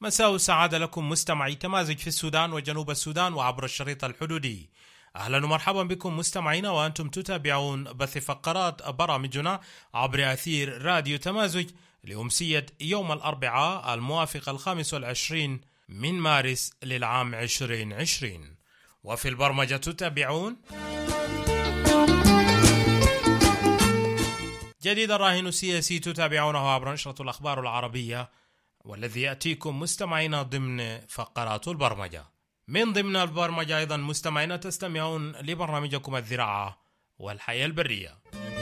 مساء السعادة لكم مستمعي تمازج في السودان وجنوب السودان وعبر الشريط الحدودي. أهلا ومرحبا بكم مستمعينا وأنتم تتابعون بث فقرات برامجنا عبر أثير راديو تمازج لأمسية يوم الأربعاء الموافق 25 من مارس للعام 2020. وفي البرمجة تتابعون جديد الراهن السياسي تتابعونه عبر نشرة الأخبار العربية، والذي يأتيكم مستمعين ضمن فقرات البرمجة. من ضمن البرمجة أيضا مستمعين تستمعون لبرنامجكم الزراعة والحياة البرية.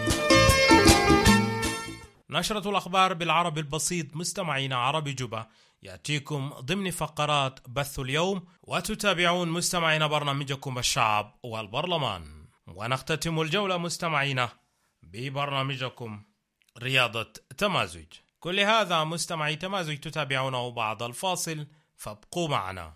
نشرة الأخبار بالعربي البسيط مستمعين عربي جبة يأتيكم ضمن فقرات بث اليوم، وتتابعون مستمعين برنامجكم الشعب والبرلمان. ونختتم الجولة مستمعين ببرنامجكم رياضة تمازج. كل هذا مستمعي تمازج تتابعونه بعد الفاصل، فابقوا معنا.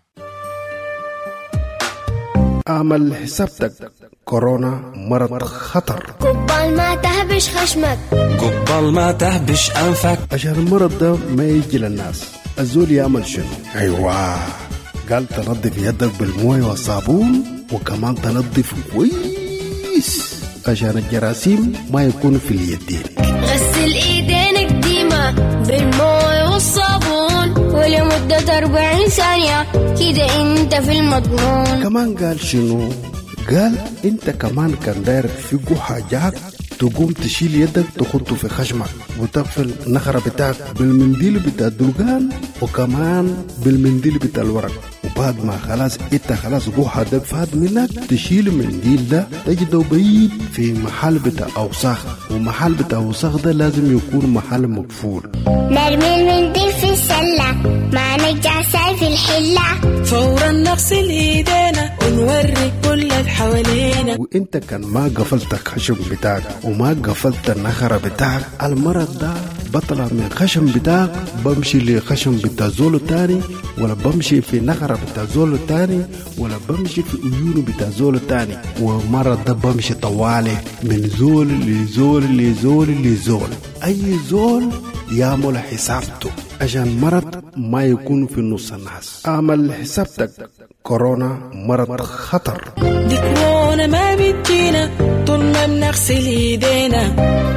اعمل حسابتك، كورونا مرض خطر. قبل ما تهبش خشمك، قبل ما تهبش أنفك، عشان المرض ده ما يجي للناس. الزول يعمل شنو؟ ايوه، قال تنظف يدك بالمويه والصابون، وكمان تنظف كويس عشان الجراثيم ما يكون في اليدين. غسل ايدينك ديما بالمويه والصابون ولمدة 40 ثانية، كده انت في المضمون. كمان قال شنو؟ قال انت كمان كان داير تفقوا حاجات، تقوم تشيل يدك تخطه في خشمك وتقفل النخرة بتاعك بالمنديل بتاع الدلقان وكمان بالمنديل بتاع الورق. وبعد ما خلاص انت خلاص قوحة ده فات منك، تشيل المنديل ده تجده بعيد في محل بتاع اوساخ، ومحل بتاع اوساخ ده لازم يكون محل مقفول. نرمي المنديل في السلة، ما نرجع ساي في الحلة، فورا نغسل ايدينا ونوري كل اللي حوالينا. وانت كان ما قفلت الخشم بتاعك وما قفلت النخرة بتاعك، المرض ده بطلع من خشم بتاعك بمشي لخشم بتاع زول تاني، ولا بمشي في نخرة بتاع زول تاني، ولا بمشي في عيونه بتاع زول تاني. والمرض ده بمشي طوالي من زول لزول لزول لزول. اي زول يعمل حسابته عشان مرض ما يكون في نص الناس. اعمل حسابتك، كورونا مرض خطر. دي كورونا ما بتجينا طول ما بنغسل ايدينا.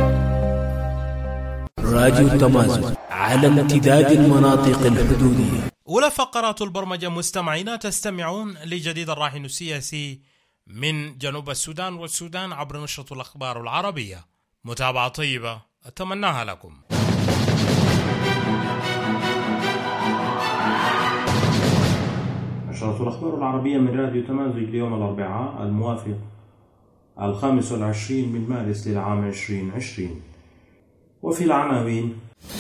راديو تمازج على امتداد المناطق الحدودية. أولى فقرات البرمجة مستمعين تستمعون لجديد الراهن السياسي من جنوب السودان والسودان عبر نشرة الأخبار العربية. متابعة طيبة أتمناها لكم. نشرة الأخبار العربية من راديو تمازج ليوم الأربعاء الموافق 25 من مارس للعام 2020. وفي العناوين: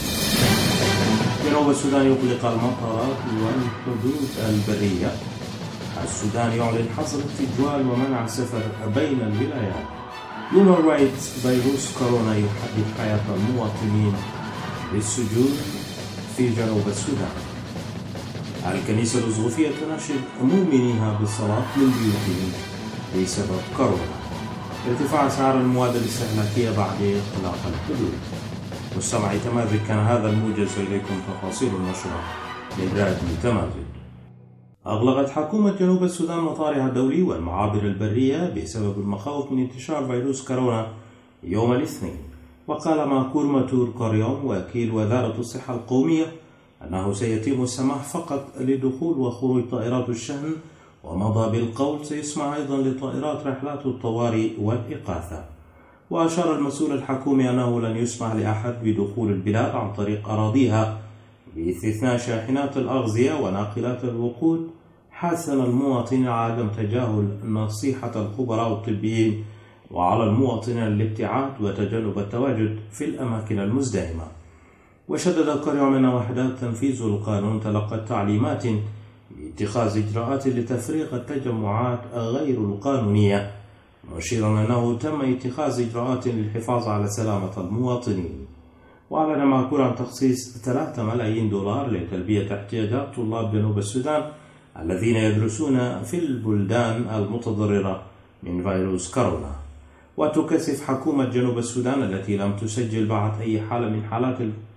جنوب السودان يغلق المطارات والحدود البرية. السودان يعلن حظر التجوال ومنع السفر بين الولايات. Human Rights: فيروس كورونا يحدد حياة المواطنين بالسجون في جنوب السودان. الكنيسة الأسقفية تناشد مؤمنيها بالصلاة من بيوتهم بسبب كورونا. ارتفاع أسعار المواد الاستهلاكية بعد إغلاق الحدود. مستمعي تمازج، كان هذا الموجز، إليكم تفاصيل النشرة من راديو تمازج. أغلقت حكومة جنوب السودان مطارها الدولي والمعابر البرية بسبب المخاوف من انتشار فيروس كورونا يوم الاثنين. وقال ماكور ماتور كوريوم وكيل وزارة الصحة القومية أنه سيتم السماح فقط لدخول وخروج طائرات الشحن، ومضى بالقول سيسمح أيضا لطائرات رحلات الطوارئ والإغاثة. وأشار المسؤول الحكومي أنه لن يسمح لأحد بدخول البلاد عن طريق أراضيها باستثناء شاحنات الأغذية وناقلات الوقود، حثا المواطنين على عدم تجاهل نصيحة الخبراء الطبيين، وعلى المواطنين الابتعاد وتجنب التواجد في الأماكن المزدحمة. وشدد كوريوم أن وحدات تنفيذ القانون تلقت تعليمات باتخاذ إجراءات لتفريغ التجمعات غير القانونية، مشيرا أنه تم اتخاذ إجراءات للحفاظ على سلامة المواطنين. وأعلن ماكور عن تخصيص 3 ملايين دولار لتلبية احتياجات طلاب جنوب السودان الذين يدرسون في البلدان المتضررة من فيروس كورونا. وتكثف حكومة جنوب السودان التي لم تسجل بعد أي حالة من حالات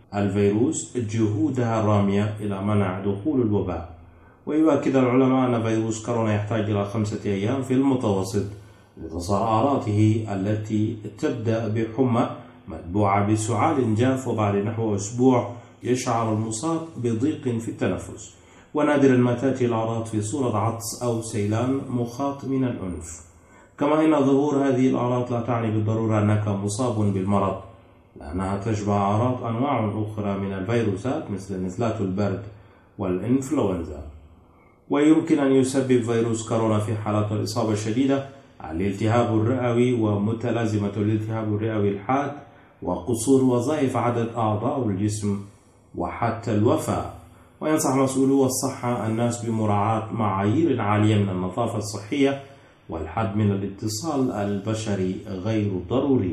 الفيروس جهودها الرامية إلى منع دخول الوباء. ويؤكد العلماء أن فيروس كورونا يحتاج إلى 5 أيام في المتوسط لتظهر أعراضه التي تبدأ بحمى متبوعة بسعال جاف، وبعد نحو أسبوع يشعر المصاب بضيق في التنفس، ونادرا ما تأتي الأعراض في صورة عطس أو سيلان مخاط من الأنف. كما إن ظهور هذه الأعراض لا تعني بالضرورة أنك مصاب بالمرض، لأنها تشبه أعراض أنواع أخرى من الفيروسات مثل نزلات البرد والإنفلونزا. ويمكن أن يسبب فيروس كورونا في حالات الإصابة الشديدة الالتهاب الرئوي ومتلازمة الالتهاب الرئوي الحاد وقصور وظائف عدد أعضاء الجسم وحتى الوفاة. وينصح مسؤولو الصحة الناس بمراعاة معايير عالية من النظافة الصحية والحد من الاتصال البشري غير الضروري.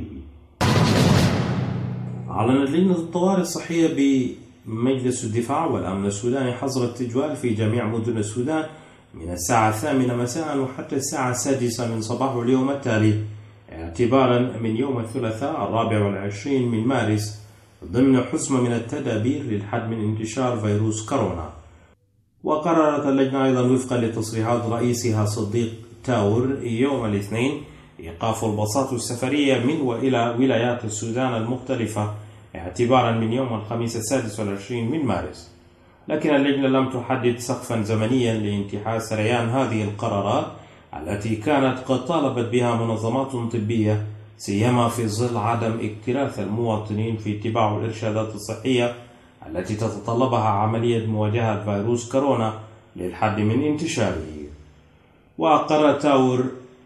أعلنت لجنة الطوارئ الصحية بمجلس الدفاع والأمن السوداني حظر التجوال في جميع مدن السودان من الساعة 8 مساء وحتى الساعة 6 من صباح اليوم التالي، اعتبارا من يوم الثلاثاء 24 من مارس، ضمن حزمة من التدابير للحد من انتشار فيروس كورونا. وقررت اللجنة أيضا وفقا لتصريحات رئيسها صديق تاور يوم الاثنين إيقاف الباصات السفرية من وإلى ولايات السودان المختلفة اعتبارا من يوم الخميس 26 من مارس. لكن اللجنة لم تحدد سقفا زمنيا لانتهاء سريان هذه القرارات التي كانت قد طالبت بها منظمات طبية، سيما في ظل عدم اكتراث المواطنين في اتباع الإرشادات الصحية التي تتطلبها عملية مواجهة فيروس كورونا للحد من انتشاره. وقرر تاور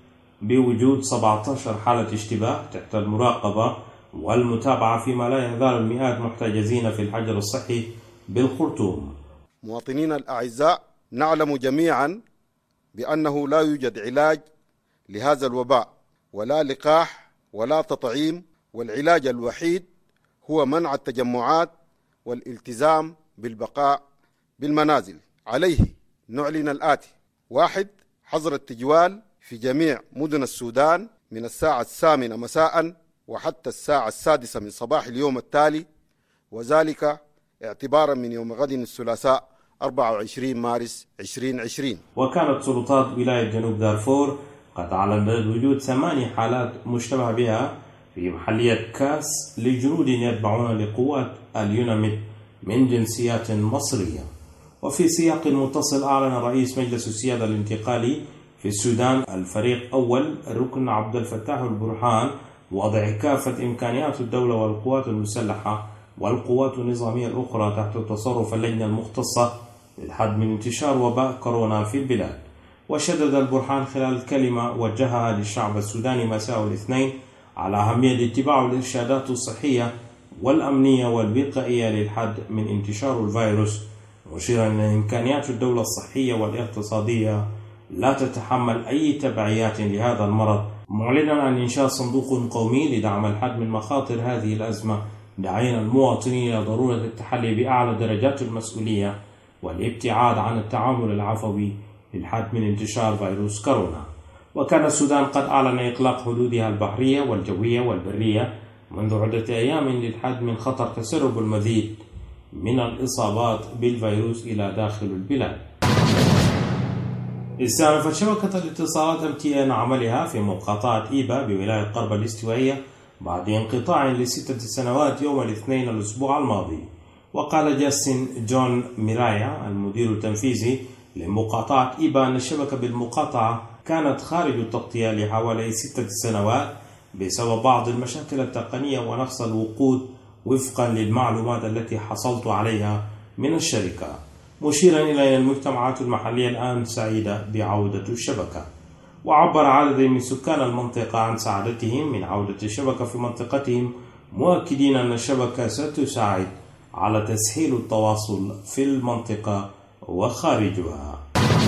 بوجود 17 حالة اشتباه تحت المراقبة والمتابعة، فيما لا يزال المئات محتجزين في الحجر الصحي بالخرطوم. مواطنينا الأعزاء، نعلم جميعا بأنه لا يوجد علاج لهذا الوباء ولا لقاح ولا تطعيم، والعلاج الوحيد هو منع التجمعات والالتزام بالبقاء بالمنازل. عليه نعلن الآتي: 1. حظر التجوال في جميع مدن السودان من الساعة 8 مساء وحتى الساعة 6 من صباح اليوم التالي، وذلك اعتبارا من يوم غد الثلاثاء 24 مارس 2020. وكانت سلطات ولاية جنوب دارفور قد أعلنت وجود 8 حالات مشتبه بها في محلية كاس لجنود يتبعون لقوات اليوناميد من جنسيات مصرية. وفي سياق متصل، أعلن رئيس مجلس السيادة الانتقالي في السودان الفريق أول الركن عبد الفتاح البرهان وضع كافة إمكانيات الدولة والقوات المسلحة والقوات النظامية الأخرى تحت تصرف اللجنة المختصة للحد من انتشار وباء كورونا في البلاد. وشدد البرهان خلال كلمة وجهها للشعب السوداني مساء الاثنين على أهمية اتباع الإرشادات الصحية والأمنية والوقائية للحد من انتشار الفيروس، مشيرا أن إمكانيات الدولة الصحية والاقتصادية لا تتحمل أي تبعيات لهذا المرض، معلنا عن إنشاء صندوق قومي لدعم الحد من مخاطر هذه الأزمة، داعيا المواطنين إلى ضرورة التحلي بأعلى درجات المسؤولية والابتعاد عن التعامل العفوي للحد من انتشار فيروس كورونا. وكان السودان قد أعلن إغلاق حدودها البحرية والجوية والبرية منذ عدة أيام للحد من خطر تسرب المزيد من الإصابات بالفيروس إلى داخل البلاد. استأنفت شبكة الاتصالات MTN عملها في مقاطعة إيبا بولاية قرب الاستوائية بعد انقطاع ل6 سنوات يوم الاثنين الأسبوع الماضي. وقال جاستن جون ميرايا المدير التنفيذي لمقاطعة إيبا أن الشبكة بالمقاطعة كانت خارج التغطية لحوالي 6 سنوات بسبب بعض المشاكل التقنية ونقص الوقود وفقا للمعلومات التي حصلت عليها من الشركة، مشيرا إلى أن المجتمعات المحلية الآن سعيدة بعودة الشبكة. وعبر عدد من سكان المنطقة عن سعادتهم من عودة الشبكة في منطقتهم، مؤكدين أن الشبكة ستساعد على تسهيل التواصل في المنطقة وخارجها.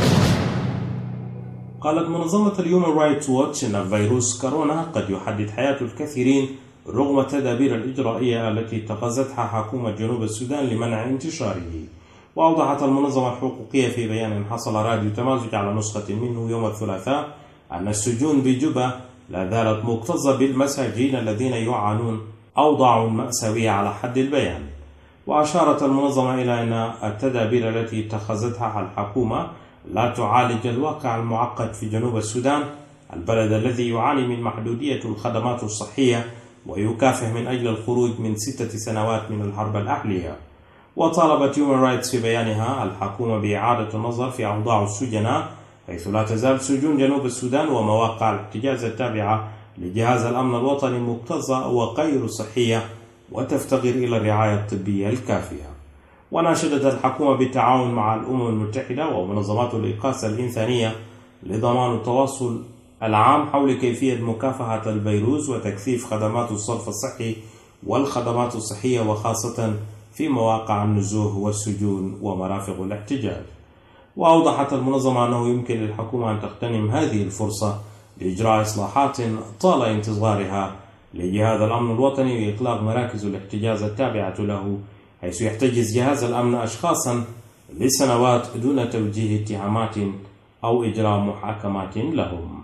قالت منظمة الهيومن رايتس ووتش أن فيروس كورونا قد يحدد حياة الكثيرين رغم التدابير الإجرائية التي اتخذتها حكومة جنوب السودان لمنع انتشاره. وأوضحت المنظمة الحقوقية في بيان حصل راديو تمازج على نسخة منه يوم الثلاثاء أن السجون بجوبا لا زالت مكتظة بالمساجين الذين يعانون أوضاع مأساوية على حد البيان. وأشارت المنظمة إلى أن التدابير التي اتخذتها الحكومة لا تعالج الواقع المعقد في جنوب السودان، البلد الذي يعاني من محدودية الخدمات الصحية ويكافح من أجل الخروج من 6 سنوات من الحرب الأهلية. وطالبت Human Rights في بيانها الحكومة بإعادة النظر في أوضاع السجناء، حيث لا تزال سجون جنوب السودان ومواقع الاحتجاز التابعة لجهاز الأمن الوطني مكتظة وغير صحية وتفتقر إلى الرعاية الطبية الكافية. وناشدت الحكومة بالتعاون مع الأمم المتحدة ومنظمات الإغاثة الإنسانية لضمان التواصل العام حول كيفية مكافحة الفيروس وتكثيف خدمات الصرف الصحي والخدمات الصحية، وخاصة في مواقع النزوه والسجون ومرافق الاحتجاج. وأوضحت المنظمة أنه يمكن للحكومة أن تغتنم هذه الفرصة لإجراء إصلاحات طال انتظارها لجهاز الأمن الوطني وإطلاق مراكز الاحتجاز التابعة له، حيث يحتجز جهاز الأمن أشخاصا لسنوات دون توجيه اتهامات أو إجراء محاكمات لهم.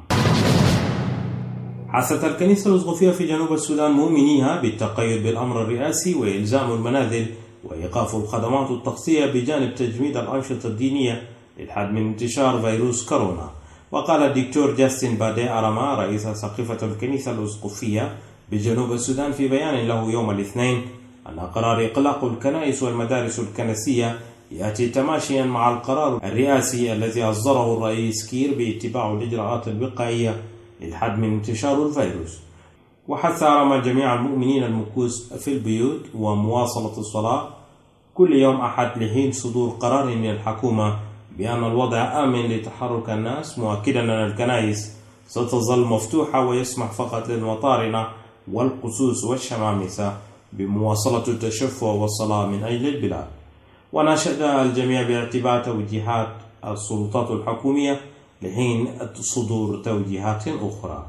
حثت الكنيسة الأسقفية في جنوب السودان مؤمنيها بالتقيد بالأمر الرئاسي وإلزام المنازل وإيقاف الخدمات التغذية بجانب تجميد الأنشطة الدينية للحد من انتشار فيروس كورونا. وقال الدكتور جاستن بادي أراما رئيس سقيفة الكنيسة الأسقفية بجنوب السودان في بيان له يوم الاثنين أن قرار إغلاق الكنائس والمدارس الكنسية يأتي تماشيا مع القرار الرئاسي الذي أصدره الرئيس كير باتباع الإجراءات الوقائية للحد من انتشار الفيروس. وحث أراما جميع المؤمنين المكوس في البيوت ومواصلة الصلاة كل يوم أحد لحين صدور قرار من الحكومة بأن الوضع آمن لتحرك الناس، مؤكدا أن الكنائس ستظل مفتوحة ويسمح فقط للمطارنة والقسوس والشمامسة بمواصلة التشفع والصلاة من أجل البلاد. وناشد الجميع باعتبار توجيهات السلطات الحكومية لحين صدور توجيهات أخرى.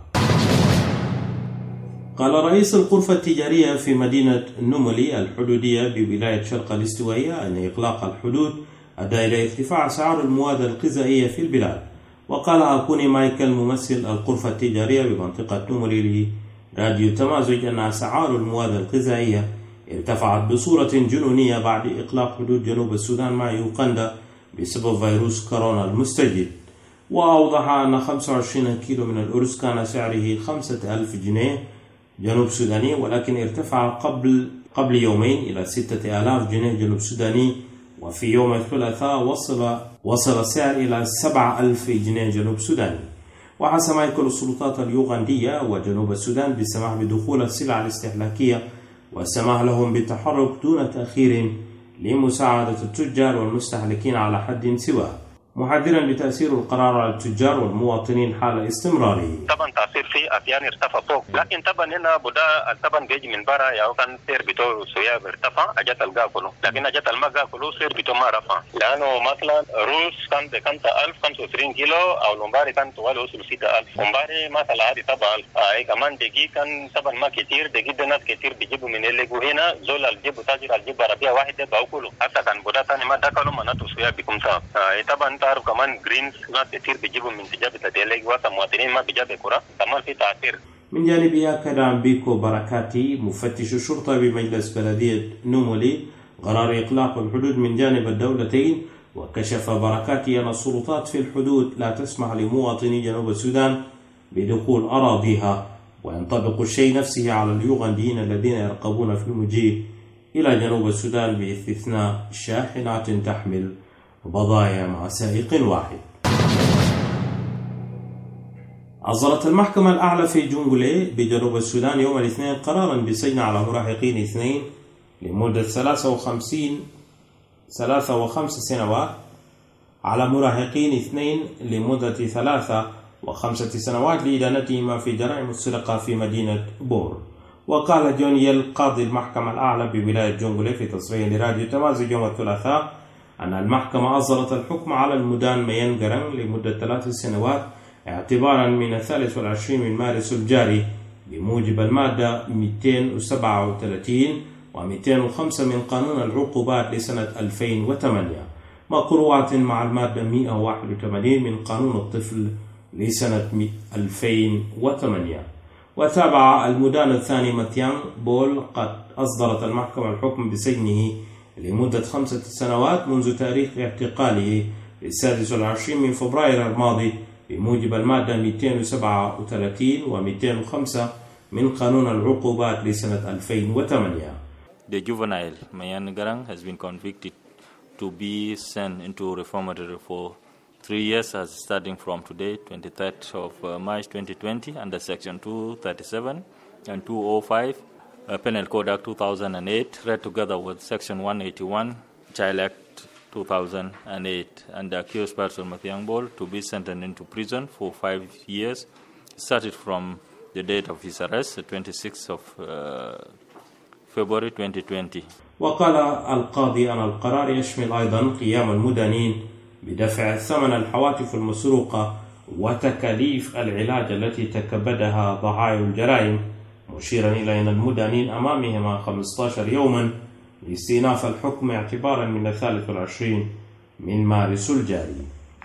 قال رئيس الغرفة التجارية في مدينة نومولي الحدودية بولاية شرق الاستوائية أن إغلاق الحدود أدى إلى ارتفاع أسعار المواد الغذائية في البلاد. وقال أكوني مايكل ممثل الغرفة التجارية بمنطقة نومولي راديو تمازج أن أسعار المواد الغذائية ارتفعت بصورة جنونية بعد إغلاق حدود جنوب السودان مع يوغندا بسبب فيروس كورونا المستجد. وأوضح أن 25 كيلو من الأرز كان سعره 5000 جنيه جنوب سوداني، ولكن ارتفع قبل يومين إلى 6000 جنيه جنوب سوداني، وفي يوم الثلاثاء وصل السعر إلى 7000 جنيه جنوب سوداني. وحث مايكل السلطات اليوغندية وجنوب السودان بالسماح بدخول السلع الاستهلاكية والسماح لهم بالتحرك دون تأخير لمساعدة التجار والمستهلكين على حد سواء، محذرا بتأثير القرار على التجار والمواطنين حال استمراره. طبعا تأثير في أحيان ارتفع فوق، لكن طبعا هنا بدا طبعا بيجي من برا، يعني كان سير بتو سويا ارتفع أجت الجاكلو، لكن أجت المجاكلو سير بتو ما رفع، لأنه مثلا روس كان 1025 كيلو أو لومباري كان توالي وصل 6000. لومباري مثلا هذه طبعا كمان دقي كان طبعا ما كتير، دقي ده ناس كتير بيجيبوا من اللي هنا زول الجيبوا تاجر الجيب عربية واحدة باكله، حتى كان بدا ثاني ما دخلوا مناطق سويا بكم سام. طبعا تعرف كمان جرينز ناس كتير بيجيبوا من تجابة الديالي ومواطنين ما بيجابوا كرة، كمان في تأثير. من جانبها كان بيكو بركاتي مفتش الشرطة بمجلس بلدية نومولي قرار إغلاق الحدود من جانب الدولتين. وكشف بركاتي أن السلطات في الحدود لا تسمح لمواطني جنوب السودان بدخول أراضيها، وينطبق الشيء نفسه على اليوغنديين الذين يرقبون في المجيء إلى جنوب السودان باستثناء شاحنات تحمل بضائع مع سائق واحد. أصدرت المحكمة الأعلى في جونغولي بجنوب السودان يوم الاثنين قرارا بالسجن على مراهقين 2 لمدة 3 و5 سنوات، على مراهقين 2 لمدة 3 و5 سنوات لإدانتهما في جرائم السرقة في مدينة بور. وقال جون يل قاضي المحكمة الأعلى بولاية جونغولي في تصريح لراديو تمازج يوم الثلاثاء أن المحكمة أصدرت الحكم على المدان ميان غرانغ لمدة 3 سنوات اعتبارا من 23 من مارس الجاري بموجب المادة 237 و205 من قانون العقوبات لسنة 2008، مقروءة مع المادة 181 من قانون الطفل لسنة 2008. وتابع المدان الثاني ماتيان بول قد أصدرت المحكمة الحكم بسجنه لمدة 5 سنوات منذ تاريخ اعتقاله 26 من فبراير الماضي بموجب المادة 237 و 205 من قانون العقوبات لسنة 2008. The juvenile Mayan Garang has been convicted to be sent into reformatory for 3 years as starting from today, 23rd of March 2020, under Section 237 and 205, Penal Code Act 2008, read together with Section 181, Child Act 2008, and the accused person Mathiang Bol to be sentenced into prison for 5 years, started from the date of his arrest, the 26th of February 2020. وقال القاضي أن القرار يشمل أيضا قيام المدانين بدفع ثمن الهواتف المسروقة وتكاليف العلاج التي تكبدها ضحايا الجرائم، مشيرا إلى أن المدانين أمامهما 15 يوما لاستئناف الحكم اعتبارا من 23 من مارس الجاري.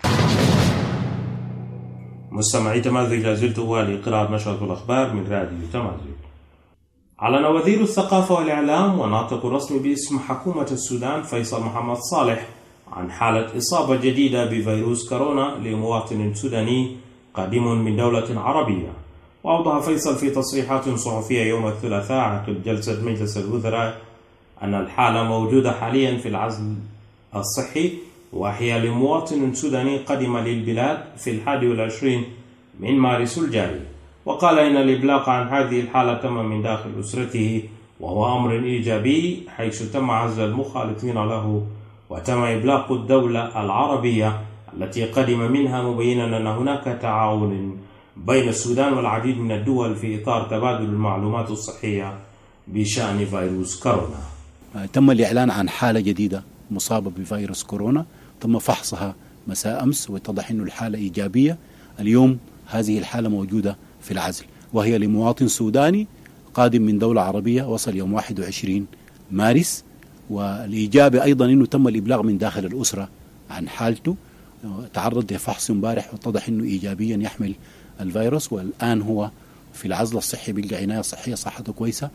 مستمعي تمازج، لازلت لقراءة نشرة الأخبار من راديو تمازج. أعلن وزير الثقافة والإعلام وناطق رسمي باسم حكومة السودان فيصل محمد صالح عن حالة إصابة جديدة بفيروس كورونا لمواطن سوداني قادم من دولة عربية. وأوضح فيصل في تصريحات صحفية يوم الثلاثاء عقب جلسة مجلس الوزراء أن الحالة موجودة حاليا في العزل الصحي، وهي لمواطن سوداني قدم للبلاد في 21 من مارس الجاري. وقال إن الإبلاغ عن هذه الحالة تم من داخل أسرته، وهو أمر إيجابي حيث تم عزل المخالطين له وتم إبلاغ الدولة العربية التي قدم منها، مبينا أن هناك تعاون بين السودان والعديد من الدول في إطار تبادل المعلومات الصحية بشأن فيروس كورونا. تم الإعلان عن حالة جديدة مصابة بفيروس كورونا، تم فحصها مساء أمس واتضح أن الحالة إيجابية. اليوم هذه الحالة موجودة في العزل، وهي لمواطن سوداني قادم من دولة عربية وصل يوم 21 مارس. والإيجابي أيضا أنه تم الإبلاغ من داخل الأسرة عن حالته، تعرض لفحص امبارح واتضح أنه إيجابيا يحمل الفيروس، والآن هو في العزل الصحي بيلقى عناية صحية، صحته كويسة.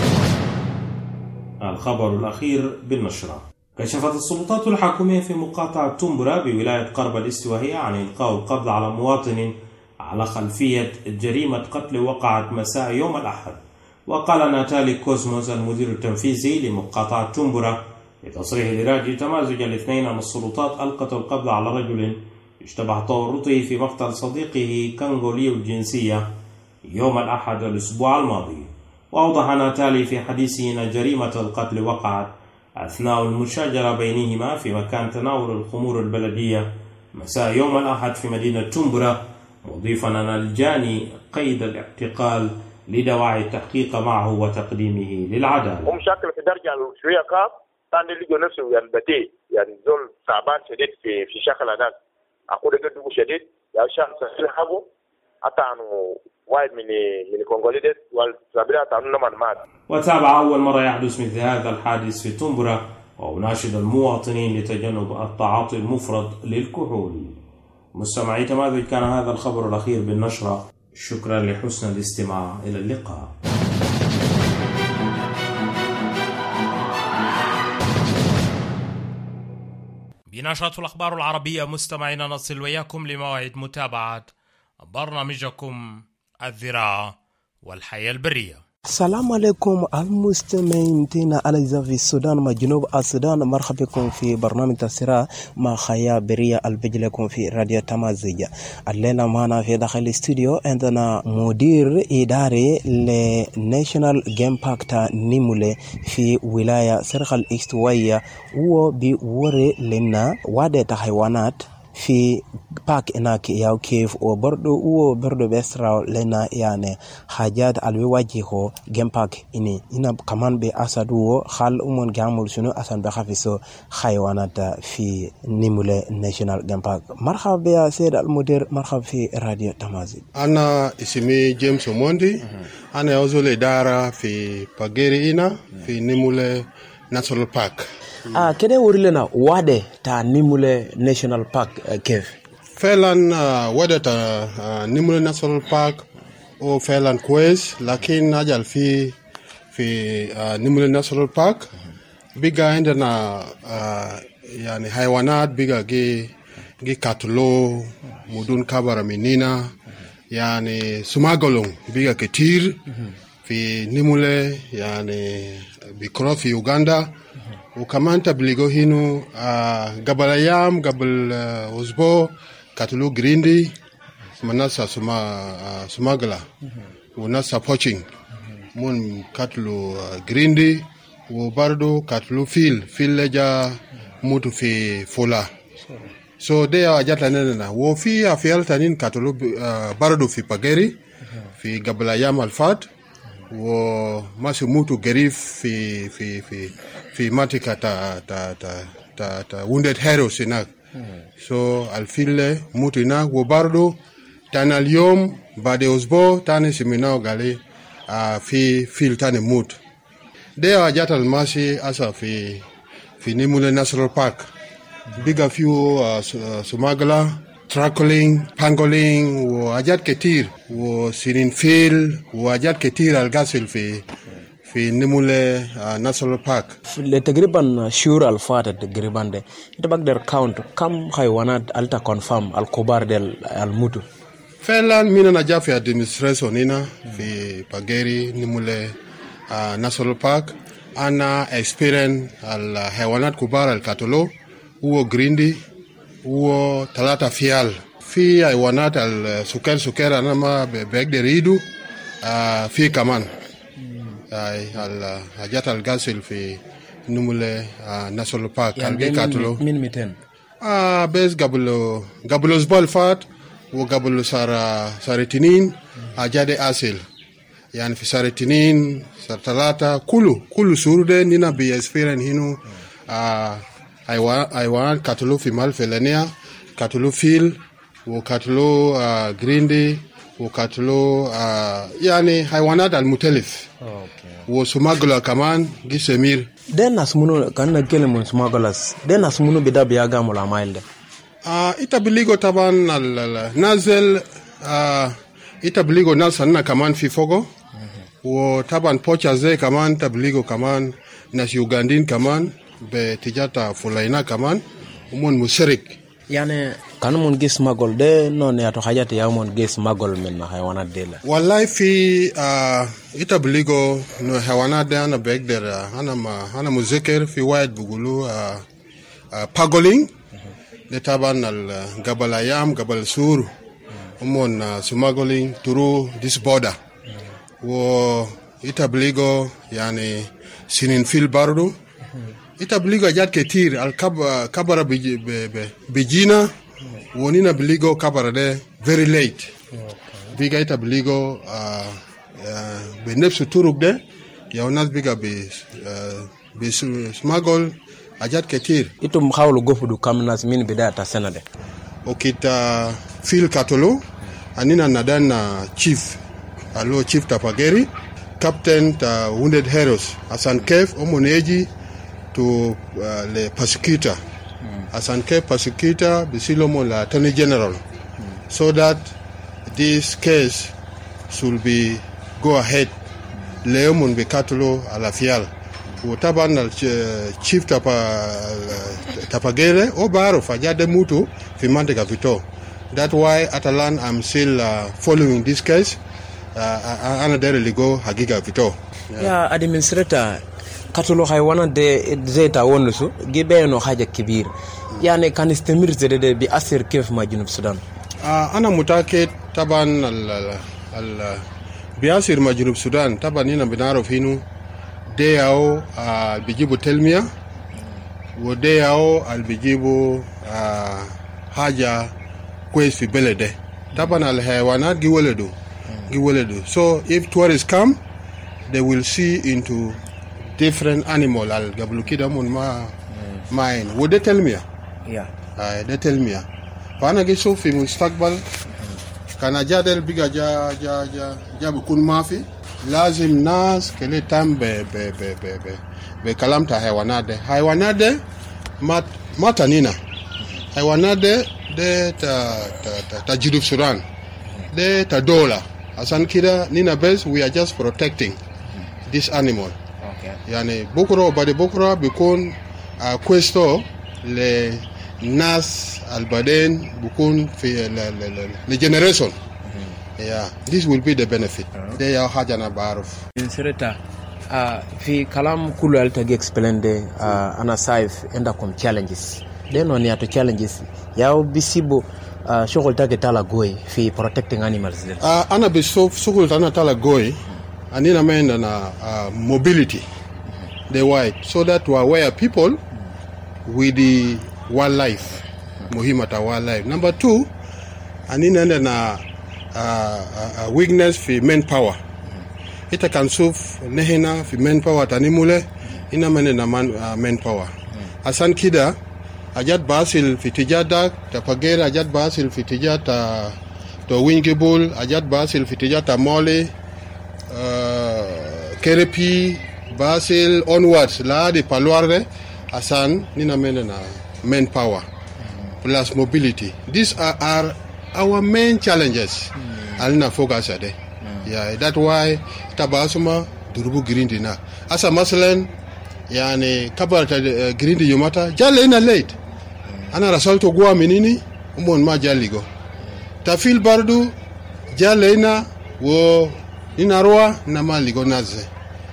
الخبر الأخير بالنشرة: كشفت السلطات الحكومية في مقاطعة تومبرا بولاية قرب الاستوائية عن إلقاء القبض على مواطن على خلفية جريمة قتل وقعت مساء يوم الأحد. وقال ناتالي كوزموس المدير التنفيذي لمقاطعة تومبرا بتصريح لراديو تمازج الاثنين أن السلطات ألقت القبض على رجل اشتبه تورطه في مقتل صديقه كونغولي الجنسية يوم الأحد الأسبوع الماضي. وأوضح ناتالي في حديثه أن جريمة القتل وقعت أثناء المشاجرة بينهما في مكان تناول الخمور البلدية مساء يوم الأحد في مدينة تومبرا، مضيفا أن الجاني قيد الاعتقال لدواعي التحقيق معه وتقديمه للعدالة. هم شكل في درجة شوية قاب كان لقوا نفسه يعني بدي يعني زول تعبان شديد في شكل الناس، أقول قدوه شديد يا شخص حبه حتى أنه واحد من كونغوليدس والسابرة تعنون من مات. وتابع أول مرة يحدث مثل هذا الحادث في تومبرا، وناشد المواطنين لتجنب التعاطي المفرط للكحول. مستمعي تمازج، كان هذا الخبر الأخير بالنشرة. شكرا لحسن الاستماع، إلى اللقاء. بنشرة الأخبار العربية مستمعينا نصل وياكم لموعد متابعة برنامجكم الذراع والحياة البرية. السلام عليكم المستمعين تينا على في السودان ما جنوب السودان. مرحبا بكم في برنامج الذراع مع حياة برية البجلكم في راديو تمازج. الليلة معنا في داخل الاستوديو عندنا مدير إداري لناشونال جيم بارك نيمولي في ولاية سرخ الاستوائية، وبيوري لنا وعدة حيوانات في باك هناك ياو كيف وبرضو بيسرع لنا يعني حاجات الواجهه جيم باك إنا كمان بأسدو خال جامل شنو أسان بخافسو حيوانات في نيمولي ناشونال جيم باك. مرحبا يا سيد المدير، مرحبا في راديو تمازج. أنا اسمي جيمس موندي، أنا أوزول إدارة في باغيري في نيمولي ناشونال بارك. كده ورلنا وادة تا نيمولي ناشونال بارك كيف؟ فعلا وادة تا نيمولي ناشونال بارك هو فعلا كويس، لكن أجل في نيمولي ناشونال بارك biga عندنا يعني حيوانات biga جي كاتلو مدن كبر منينا يعني سماغلون biga كتير في نيمولة يعني بيكرو في يوغندا وكمان تبليغو هنا قبل أيام قبل أسبوع كاتلو جريندي مناسا سماغلا وناسا بوشينج من كاتلو جريندي وبرضو كاتلو فيل لجا موتو في فولا so they are ajata nena wo fi afial tanin katolo bardo fi pageri fi gabla yam alfat wo masu mutu gerif fi matika ta wounded heroes inak so alfile mutu inak wo bardo tanal yom bade osbo tani siminao gale fi fil tani mutu they are ajata almasi asa fi Nimule National Park biga few sumagla trackling pangolin وحاجات كتير وسنين فيل وحاجات كتير القاسل في نيمولي ناشونال بارك تقريبا شهور الفاتت تقريبا ده انت بقدر كاونت كم حيوانات التا كونفيرم الكبار ديال الموتو فعلا من نجا في ادمنستريشن هنا في باغيري نيمولي ناشونال بارك انا اكسبيرينس الحيوانات كبار الكاتولو هو جريندي هو 3 فيال في حيوانات السكر انا ما بقدر يدو في كمان الحاجات الغاسل في نمولة ناشونال بارك يعني من 200 بس قبل اسبوع الفات وقبل صار تنين حاجات اصل يعني في صار تنين صار 3 كله سورده نينا بيسفيرن هنا حيوان كاتلو في مال فلانيا كاتلو فيل وكاتلو جريندي وكاتلو يعني حيوانات المختلف وسماغلا كمان جي سمير ده ناس منو كان نتكلم سماغلاس ده ناس منو بدا بياغا ولا مايل ده itabligo طبعا نازل itabligo نازلنا كمان في فوقو وطبعا بوتشا زي كمان تبليغو كمان ناس يوغاندين كمان بتجاتا فلاينا كمان ومن مشرك يعني كان من جيس ماغول ده نون ياتو حاجات يا من جيس ماغول من حيوانات دي والله في itabligo no حيوانات ده انا بقدر انا مذكر في واحد بيقولوا باغولين ده طبعا قبل ايام قبل سور ومن سماغولين through this border و itabligo يعني سنين فيل برضو itabligo حاجات كتير الكبرة بيجينا ونينا بليغو كبرة ده very late بيجا itabligo بنفس الطرق ده يا ناس بيجا بسماغول حاجات كتير انتم حاولوا قفدوا كم ناس من بداية السنة ده وكيتا فيل كاتولو أنينا ندانا تشيف alo chief tapageri captain ta wounded heroes asan kef omoneji to le prosecutor asan kef prosecutor bisilomo la attorney general so that this case should be go ahead leomon be katulo ala fial utaban chief tapagere obaro fajade mutu fi mandega vito that's why atalan I'm still following this case ana dare ligo hagiga vito ya administrator katulo haywana de zeta wonsu gibe no haja kibir yani kan istemir zede bi asir kif ma junub sudan ana mutake taban al bi asir ma junub sudan taban ina binaro finu de yao bijibu telmia wo de yao al bijibu haja kwes fi belede taban al haywanat giweledo so if tourists come they will see into different animal al gablukida mun mine would they tell me they tell me fana ge so fi mustaqbal kana jadel biga ja bukun mafi lazim nas kele tambe be kalamta haywanade matanina haywanade de ta jidub sudan de ta dola asan kida nina bes we are just protecting this animal يعني بكرة وبعد بكرة بيكون questo للناس البعدين بيكون في لجنريشن. This will be the benefit. ده يا حاجة أنا بعرف. سرتا في كلام كله ألتقي explain ده أنا سايف عندكم challenges. ده نوني أتو challenges. ياو بيسيبو شغل تاكي تالا غوي في protecting animals. أنا بشوف شغل تانا تالا غوي. أنينا ما عندنا mobility. The wide so that we are aware people with the wildlife. Muhimata wildlife. Number 2, anina عندنا weakness في manpower. Ita kan suf nehena fi manpower tanimule ina manena manpower. Asan kida ajat basil fi tijada ta pagera ajat basil fi tijata to wingable ajat basil fi tijata mole kerepi basil onwards la de paluarre asan nina manena manpower plus mobility. These are our main challenges. Alina focus ade. Yeah, that's why tabasuma durubu grindi na. Asa masalan yani kabarta grindi yomata jale ina late. Ana rasalto gwa minini umon ma jaligo. Tafil bardu jale ina wo inarwa na maligo naze.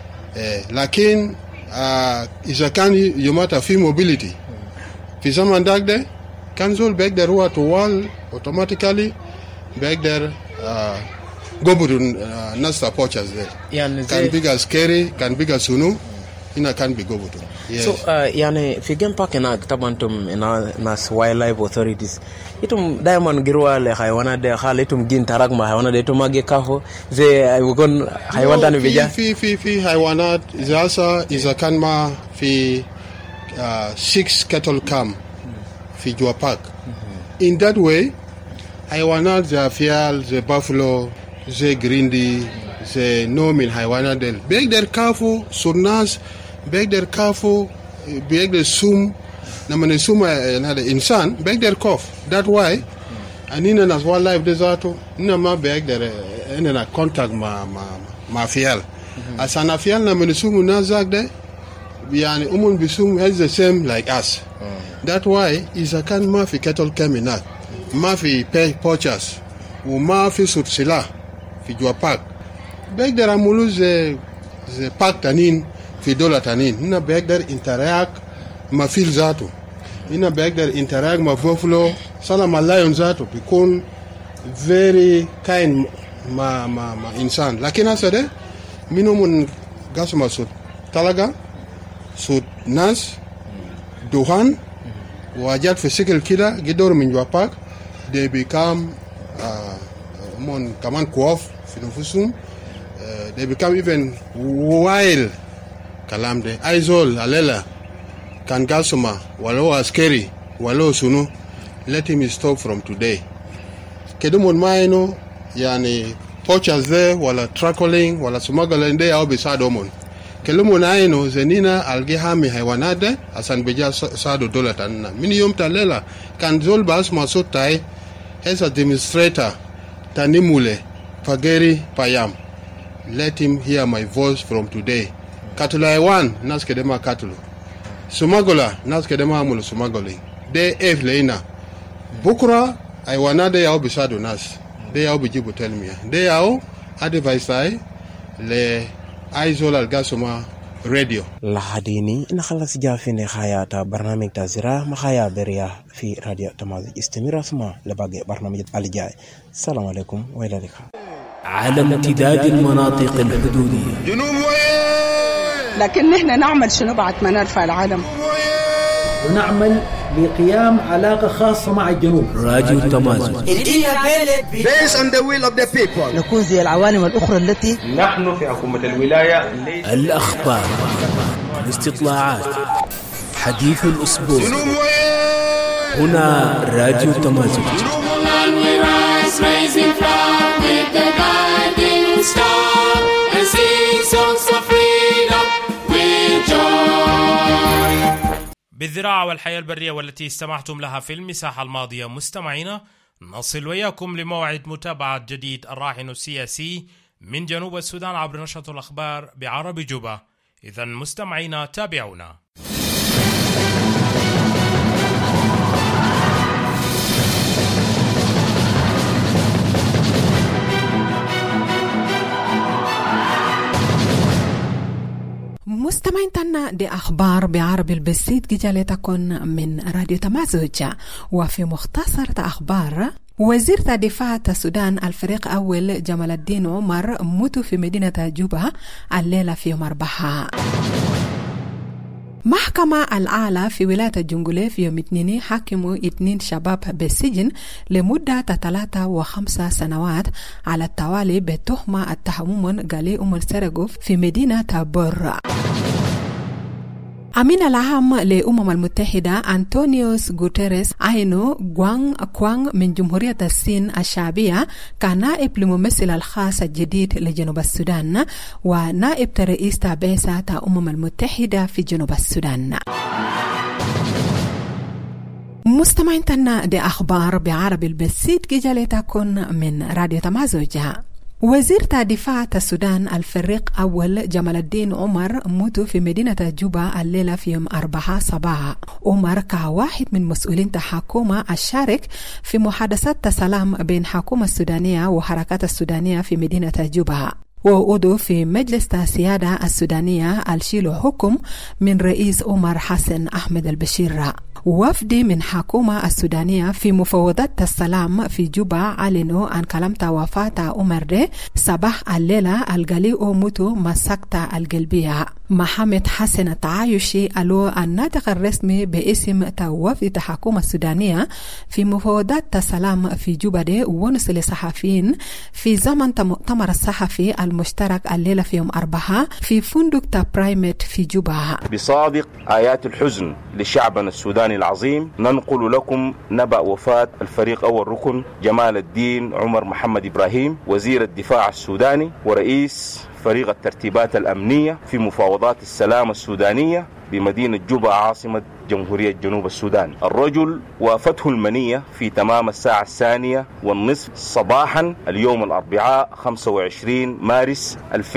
Lakin isakani yomata fi mobility. Fi zaman dagde cancel back the road to wall automatically back there go to nasta poachers there. Can be as scary, can be as sunu, ina can be go to. Yes. So yani fi game park na tabantum ina nas wildlife authorities itum diamond girwa le haywana de khale itum gin tarak ma haywana de tumage kafo ze wukon haywan tan bija fi haywanat zasa izakanma fi 6 cattle camp fi Jua Park. In that way, haywanat za fial, the buffalo, the grindi, the nomin haywanat del. Beg der kafu, surnas, beg der kafu, beg der sum, namane suma na de insan, beg der kof. That why, anina nas wildlife deserto, nina ma beg der na contact ma fial. Asana fial namane sumu na zagde, yani umun bisum is the same like us. That's why isakan ma fi cattle caminat, ma fi poachers, u ma fi sutsila fi Jua Park. Beg der amulu ze park tanin fi dola tanin. Ina beg der interact ma fil zato. Ina beg der interact ma buffalo, sana ma lion zato bikun very kind ma insan. Lakini asade minumun gasuma sut talaga sut nas duhan wajat fi sikil kida gidor min Jua Park, they become mon kaman kuof fi nufusum, they become even wild kalamde aizol alela kan gasuma walo askeri walo sunu. Let him stop from today. Kedumon maino yani poachers there wala truckling wala smuggling there au besado mon kelumo naino zenina algehami haywanade asan beja sado dola tanna minimum talela kan zol bas masotai as a demonstrator tanimule pageri payam. Let him hear my voice from today. Katula one naskedema katulu sumagola naskedema amulu sumagoli de ef leina bukura haywanade au besado nas de au bijibu telmia de au advice le aizol algasoma radio lahadini ina khalas jafine khayata barnamij tazira ma khaya beria fi radio tamaz istimira sma labage barnamij aljay. السلام عليكم وإلى اللقاء. على امتداد المناطق الحدودية جنوب لكن نحن نعمل شنو بعد ما نرفع العلم ونعمل لقيام علاقة خاصة مع الجنوب. راديو تمازن Based on the will of the people. نكون زي العوالم الأخرى التي نحن في حكومة الولاية. الأخبار، الاستطلاعات، حديث الأسبوع، هنا راديو تمازن. بالذراع والحياة البرية والتي استمعتم لها في المساحة الماضية مستمعينا، نصل وياكم لموعد متابعة جديد الراهن السياسي من جنوب السودان عبر نشرة الأخبار بعربي جوبا إذن مستمعينا تابعونا. مستمعين تنا دي أخبار بعربي البسيط جالتكن من راديو تمازج. وفي مختصر أخبار، وزير الدفاع السودان الفريق أول جمال الدين عمر موتوا في مدينة جوبا الليلة في يوم 4. محكمة الأعلى في ولاية الجنجولة في يوم 2 حكموا 2 شباب بالسجن لمدة 3 و5 سنوات على التوالي بتهمة التحمم قالي السرقوا في مدينة بور. أمين العام لأمم المتحدة أنطونيوس غوتيريس عينو كوانغ من جمهورية الصين الشعبية كنائب لممثل الخاص الجديد لجنوب السودان ونائب رئيس بعثة أمم المتحدة في جنوب السودان. مستمعين تنا دي أخبار بعربي البسيط جالتكن من راديو تمازج. وزير الدفاع السودان الفريق أول جمال الدين عمر موتوا في مدينة جوبا الليلة في يوم 4 صباحا. عمر كواحد من مسؤولين الحكومة الشارك في محادثات السلام بين الحكومة السودانية وحركات السودانية في مدينة جوبا، وعضو في مجلس السيادة السودانية الشيل حكم من رئيس عمر حسن أحمد البشير. وفد من حكومة السودانية في مفاوضات السلام في جوبا علنوا عن كلمة وفاة عمر دي صباح الليلة القلي موتو مسكتة القلبية. محمد حسن التعايشي قالوا الناطق الرسمي باسم وفد الحكومة السودانية في مفاوضات السلام في جوبا دي ونص لصحفيين في زمن مؤتمر الصحفي المشترك الليلة في يوم 4 في فندق برايمت في جوبا. بصادق آيات الحزن لشعبنا السوداني العظيم ننقل لكم نبأ وفاة الفريق أول ركن جمال الدين عمر محمد إبراهيم وزير الدفاع السوداني ورئيس فريق الترتيبات الأمنية في مفاوضات السلام السودانية بمدينة جوبا عاصمة جمهورية جنوب السودان. الرجل وافته المنية في تمام الساعة 2:30 صباحا اليوم الأربعاء 25 مارس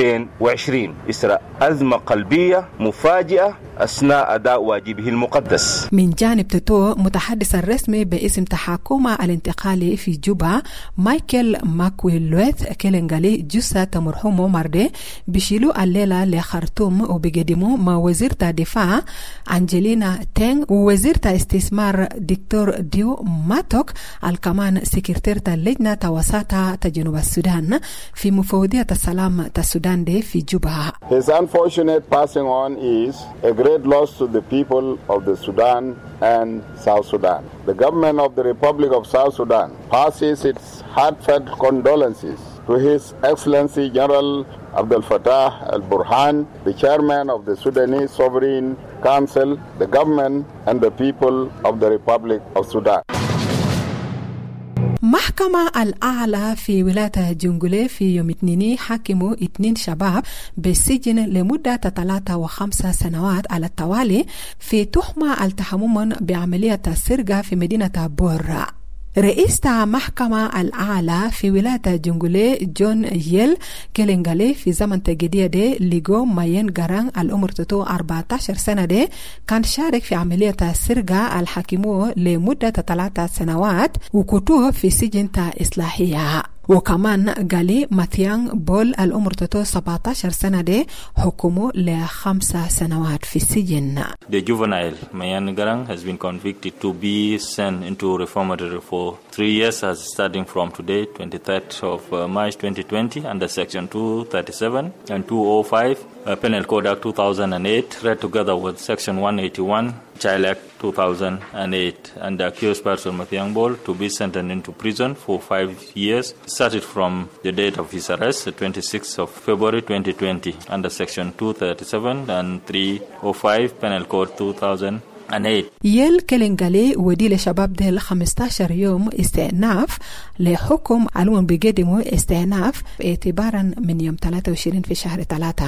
2020 إثر أزمة قلبية مفاجئة أثناء أداء واجبه المقدس. من جانب توتو متحدث الرسمي باسم تحكومة الانتقالي في جوبا مايكل ماكويلوث كيلنغالي جثة مرحوم عمر دي بيشيلوا الليلة لخرطوم وبيقدموا مع وزير الدفاع أنجلينا تينغ ووزير استثمار دكتور ديو ماتوك الكمان سكرتير اللجنة وساطة جنوب السودان في مفوضية السلام السودان دي في جوبا. His unfortunate passing on is a great loss to the people of the Sudan and South Sudan. The government of the Republic of South Sudan passes its heartfelt condolences to His Excellency General Abdel Fattah al-Burhan, the chairman of the Sudanese Sovereign Council, the government and the people of the Republic of Sudan. محكمة الأعلى في ولاية جنجولة في يوم 2 حكموا 2 شباب بالسجن لمدة 3 و5 سنوات على التوالي في تهمة التحمم بعملية السرقة في مدينة بور. رئيس محكمة الأعلى في ولاية جنجولة جون ييل كيلنغالي في زمن تجديد دي ليغو ماين غران الأمر تتو 14 سنة دي كان شارك في عملية السرقة الحاكموه لمدة 3 سنوات وكتوه في سجن إصلاحية. وكمان قالي ماتيان بول الأمر تتو 17 سنة دي حكموا ل5 سنوات في السجن. The juvenile Mayan Garang has been convicted to be sent into reformatory for 3 years as starting from today 23rd of March 2020 under section 237 and 205 Penal Code Act 2008 read together with section 181 Child Act 2008 and the accused person Mathiang Bol to be sentenced into prison for 5 years started from the date of his arrest, the 26th of February 2020 under section 237 and 305 Penal Code 2008. يل كيلنغالي ودي لشباب ديل 15 يوم استئناف لحكم علوم بيقدموا استئناف اعتبارا من يوم 23 في شهر 3.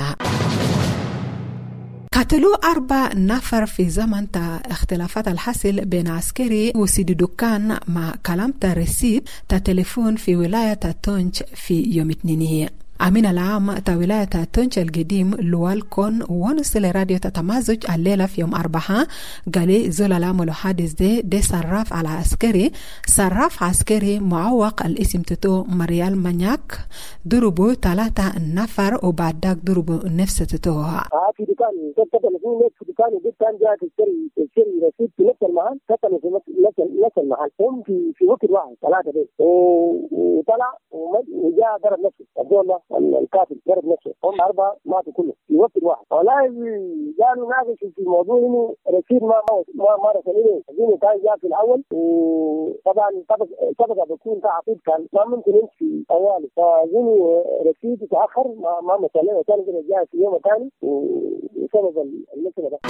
قتلوا 4 نفر في زمن اختلافات الحاصل بين عسكري وسيد دكان مع كلام رصيد تليفون في ولاية تونج في يوم 2. أمين العام ولاية تونج القديم لوال كون ونصل راديو تتمازج الليلة في يوم 4 قال زول العام حادث دي صراف على عسكري، صراف عسكري معوق الاسم تتو مريال مانياك، ضربوا 3 نفر وبعد ذاك ضربوا نفس تتوها. في دكان في دكان كان جاء تشتري رصيد في نفس المحل، قتلوا في نفس المحل، هم في وقت واحد 3 دي وطلع وجاء ضرب نفسه، الله القاتل ضرب نفسه، هم 4 ماتوا كلهم في وقت واحد. والله قالوا ناقش في الموضوع انه رصيد ما رسل له، الدين كان جاء في الاول وطبعا سبق بكون تعقيد كان ما ممكن يمشي طوالي، فزين رصيد يتاخر ما مثلا كان جاء في يوم ثاني وسبب المشكله ده.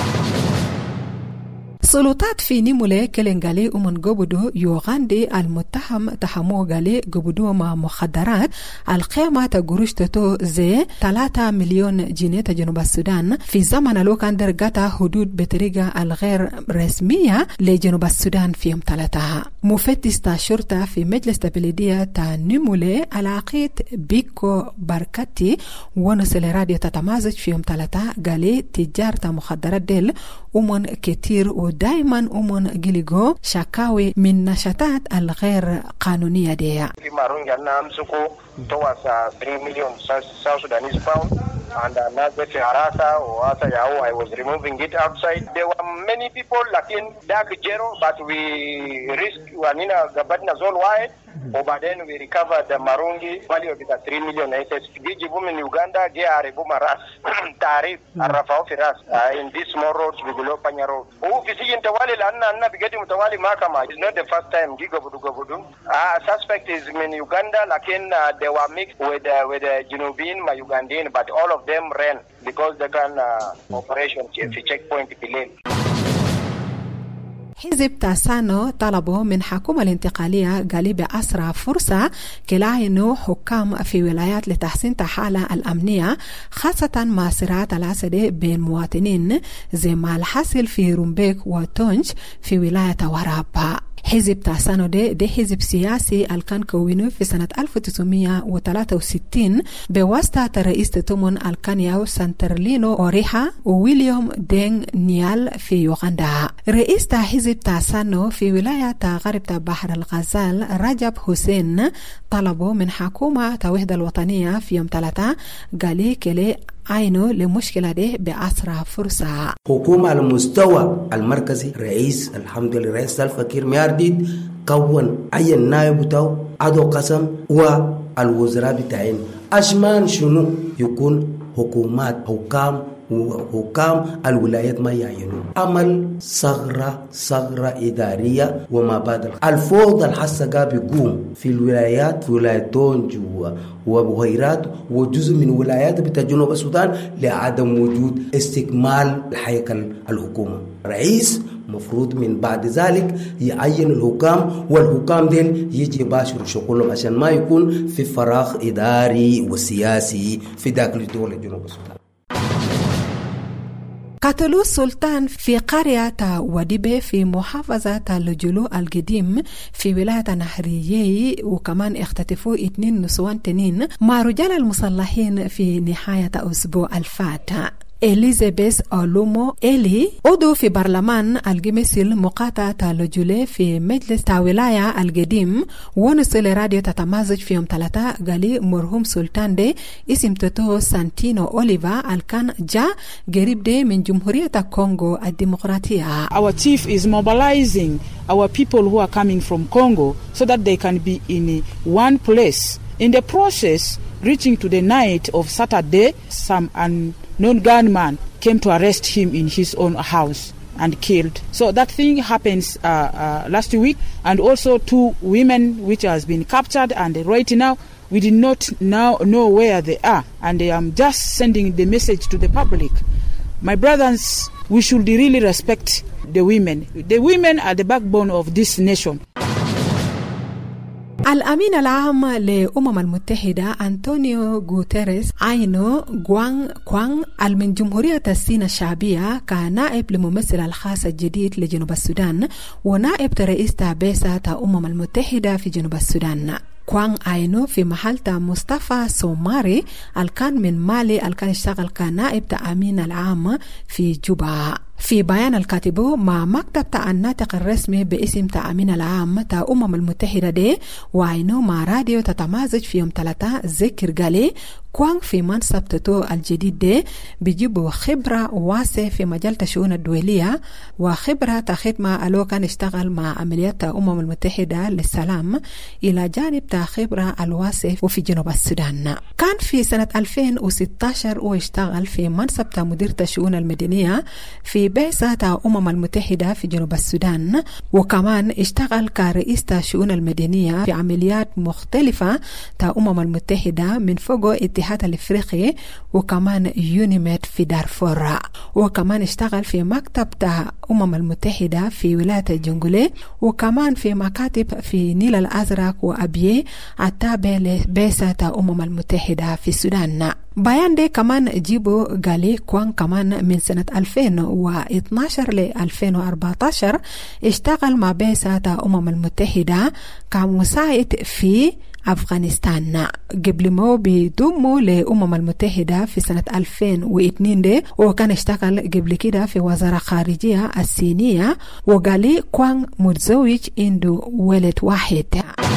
سلطات في نيمولي كلنغالي ومن قبضو يوغاندي المتهم تحمو غالي قبضو مع مخدرات القيمة تقروش تتو زي 3 مليون جنيه جنوب السودان في زمن لو كان درقاتها حدود بطريقة الغير رسمية لجنوب السودان في يوم 3. مفتش الشرطة في مجلس البلدية تا نيمولي العقيد بيكو باركاتي ونصل راديو تتمازج في يوم 3 غالي تجارة مخدرات ديل ومن كتير ودائما أمون جيليغو شكاوي من نشاطات الغير قانونية دي. في مارونجا نامسكو towards 3 million South Sudanese pound and another في عراسة وهذا ياو I was removing it outside. There were many people لكن داك جيرو but we risk وانينا قبضنا زول واحد وبعدين we recovered the marungi value of 3 million SS. جيبوا من يوغندا جي عربوا مراس تعريف عرفوا في راس in these small roads بيقولوا بانيا road. وفي سجن توالي لأننا بيجي متوالي محكمة. It's not the first time جي قبضوا. Suspect is من يوغندا لكن they were mixed with the Genubian my Ugandan but all of them ran because they can operation في checkpoint بليل. حزب تاسانو طلبوا من حكومة الانتقالية قالي بأسرع فرصة كلاهنو حكام في ولايات لتحسين الحالة الأمنية خاصة مع صراعات العسكرية بين مواطنين زي ما الحاصل في رومبيك وتونج في ولاية ورابا. حزب تاسانو دي حزب سياسي الكان كونو في سنة 1963 بواسطة رئيس تمون الكانياو سانترلينو أوريحا وويليام دينغ نيال في يوغندا. رئيس حزب تاسانو في ولاية غرب بحر الغزال رجب حسين طلبوا من حكومة الوحدة الوطنية في يوم 3 قالي كلي عينه لمشكلة دي بأسرع فرصة. حكومة على المستوى المركزي رئيس الحمد لله رئيس الفكير ميارديد كون أي نائب بتاعه عدو قسم والوزراء بتاعين أشمان شنو يكون حكومات حكام الولايات ما يعينوا عمل ثغرة إدارية وما بعد الفوضى الحسقة بيقوم في الولايات في ولاية تونج وبهيرات وجزء من ولايات بتاع جنوب السودان لعدم وجود استكمال الهيكل الحكومة. رئيس مفروض من بعد ذلك يعين الحكام والحكام ديل يجي يباشر شغلهم عشان ما يكون في فراغ إداري وسياسي في داخل دولة جنوب السودان. قتلوا السلطان في قرية وديبة في محافظة اللجلو القديم في ولاية نهرية وكمان اختطفوا 2 نسوان تنين مع رجال المسلحين في نهاية أسبوع الفات. إليزابيث أولومو إلي عضو في برلمان الجميسيل مقاطعة اللجولة في مجلس ولاية القديم ونصل راديو تتمازج في يوم 3 قالي مرحوم سلطان دي اسم تتو سانتينو أوليفا الكان جا قريب دي من جمهورية كونغو الديمقراطية. Our chief is mobilizing our people who are coming from Congo so that they can be in one place. In the process, reaching to the night of Saturday, some unknown gunman came to arrest him in his own house and killed. So that thing happens last week, and also 2 women which has been captured, and right now we did not now know where they are, and I am just sending the message to the public. My brothers, we should really respect the women. The women are the backbone of this nation. الأمين العام لأمم المتحدة أنطونيو غوتيريس عينو كوان من جمهورية الصين الشعبية كنائب لممثل الخاص الجديد لجنوب السودان ونائب رئيس بعثة أمم المتحدة في جنوب السودان. كوان عينو في محل تا مصطفى سوماري الكان من مالي الكان اشتغل كنائب تا أمين العام في جوبا. في بيان الكاتبه مع مكتب تا الناطق الرسمي باسم تا أمين العام تا المتحدة دي وعينو مع راديو تتمازج في يوم 3 ذكر قالي كوان في منصب تتو الجديد دي بيجيبوا خبرة واسع في مجال الشؤون الدولية وخبرة خدمة ألو كان اشتغل مع عمليات المتحدة للسلام إلى جانب خبرة الواسع وفي جنوب السودان. كان في سنة 2016 واشتغل في منصب مدير الشؤون المدنية في بعثة المتحدة في جنوب السودان وكمان اشتغل كرئيس الشؤون المدنية في عمليات مختلفة المتحدة من فوق الاتحاد الافريقي وكمان يونيميت في دارفور وكمان اشتغل في مكتب المتحدة في ولاية الجنجولي وكمان في مكاتب في نيل الأزرق وأبيه التابع لبعثة المتحدة في السودان. بيان دي كمان جيبو قالي كوان كمان من سنة 2012 ل 2014 اشتغل مع بعثة المتحدة كمساعد في أفغانستان قبل ما بيضموا المتحدة في سنة 2002 دي وكان اشتغل قبل كده في وزارة خارجية الصينية وقالي كوان متزوج عنده ولد واحد.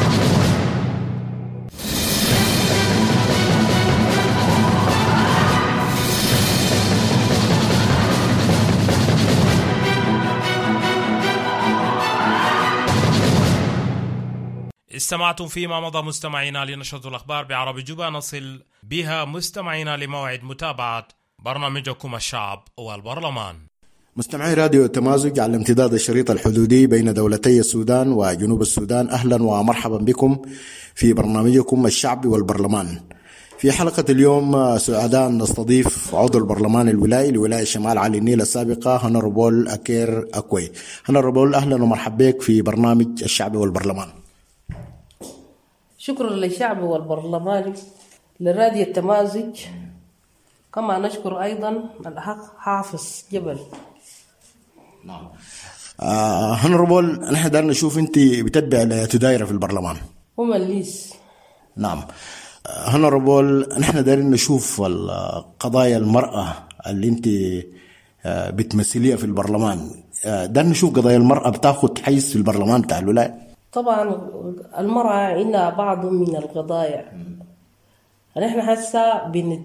استمعتم فيما مضى مستمعينا لنشرة الأخبار بعربي جوبا نصل بها مستمعينا لموعد متابعة برنامجكم الشعب والبرلمان. مستمعي راديو التمازج على امتداد الشريط الحدودي بين دولتي السودان وجنوب السودان، أهلا ومرحبا بكم في برنامجكم الشعب والبرلمان. في حلقة اليوم سعداء نستضيف عضو البرلمان الولائي لولاية شمال علي النيل السابقة هنربول أكير أكوي. هنربول أهلا ومرحبا بك في برنامج الشعب والبرلمان. شكرا للشعب والبرلمان لراديو التمازج، كما نشكر أيضا الأخ حافظ جبل. نعم. هنربول نحن دارنا نشوف أنت بتتبع لتدايرة في البرلمان ومليس. نعم. هنربول نحن دارنا نشوف قضايا المرأة اللي أنت بتمثليها في البرلمان، دارنا نشوف قضايا المرأة بتاخد حيز في البرلمان بتاع الولاية. طبعا المرأة عندها بعض من القضايا. نحن هسه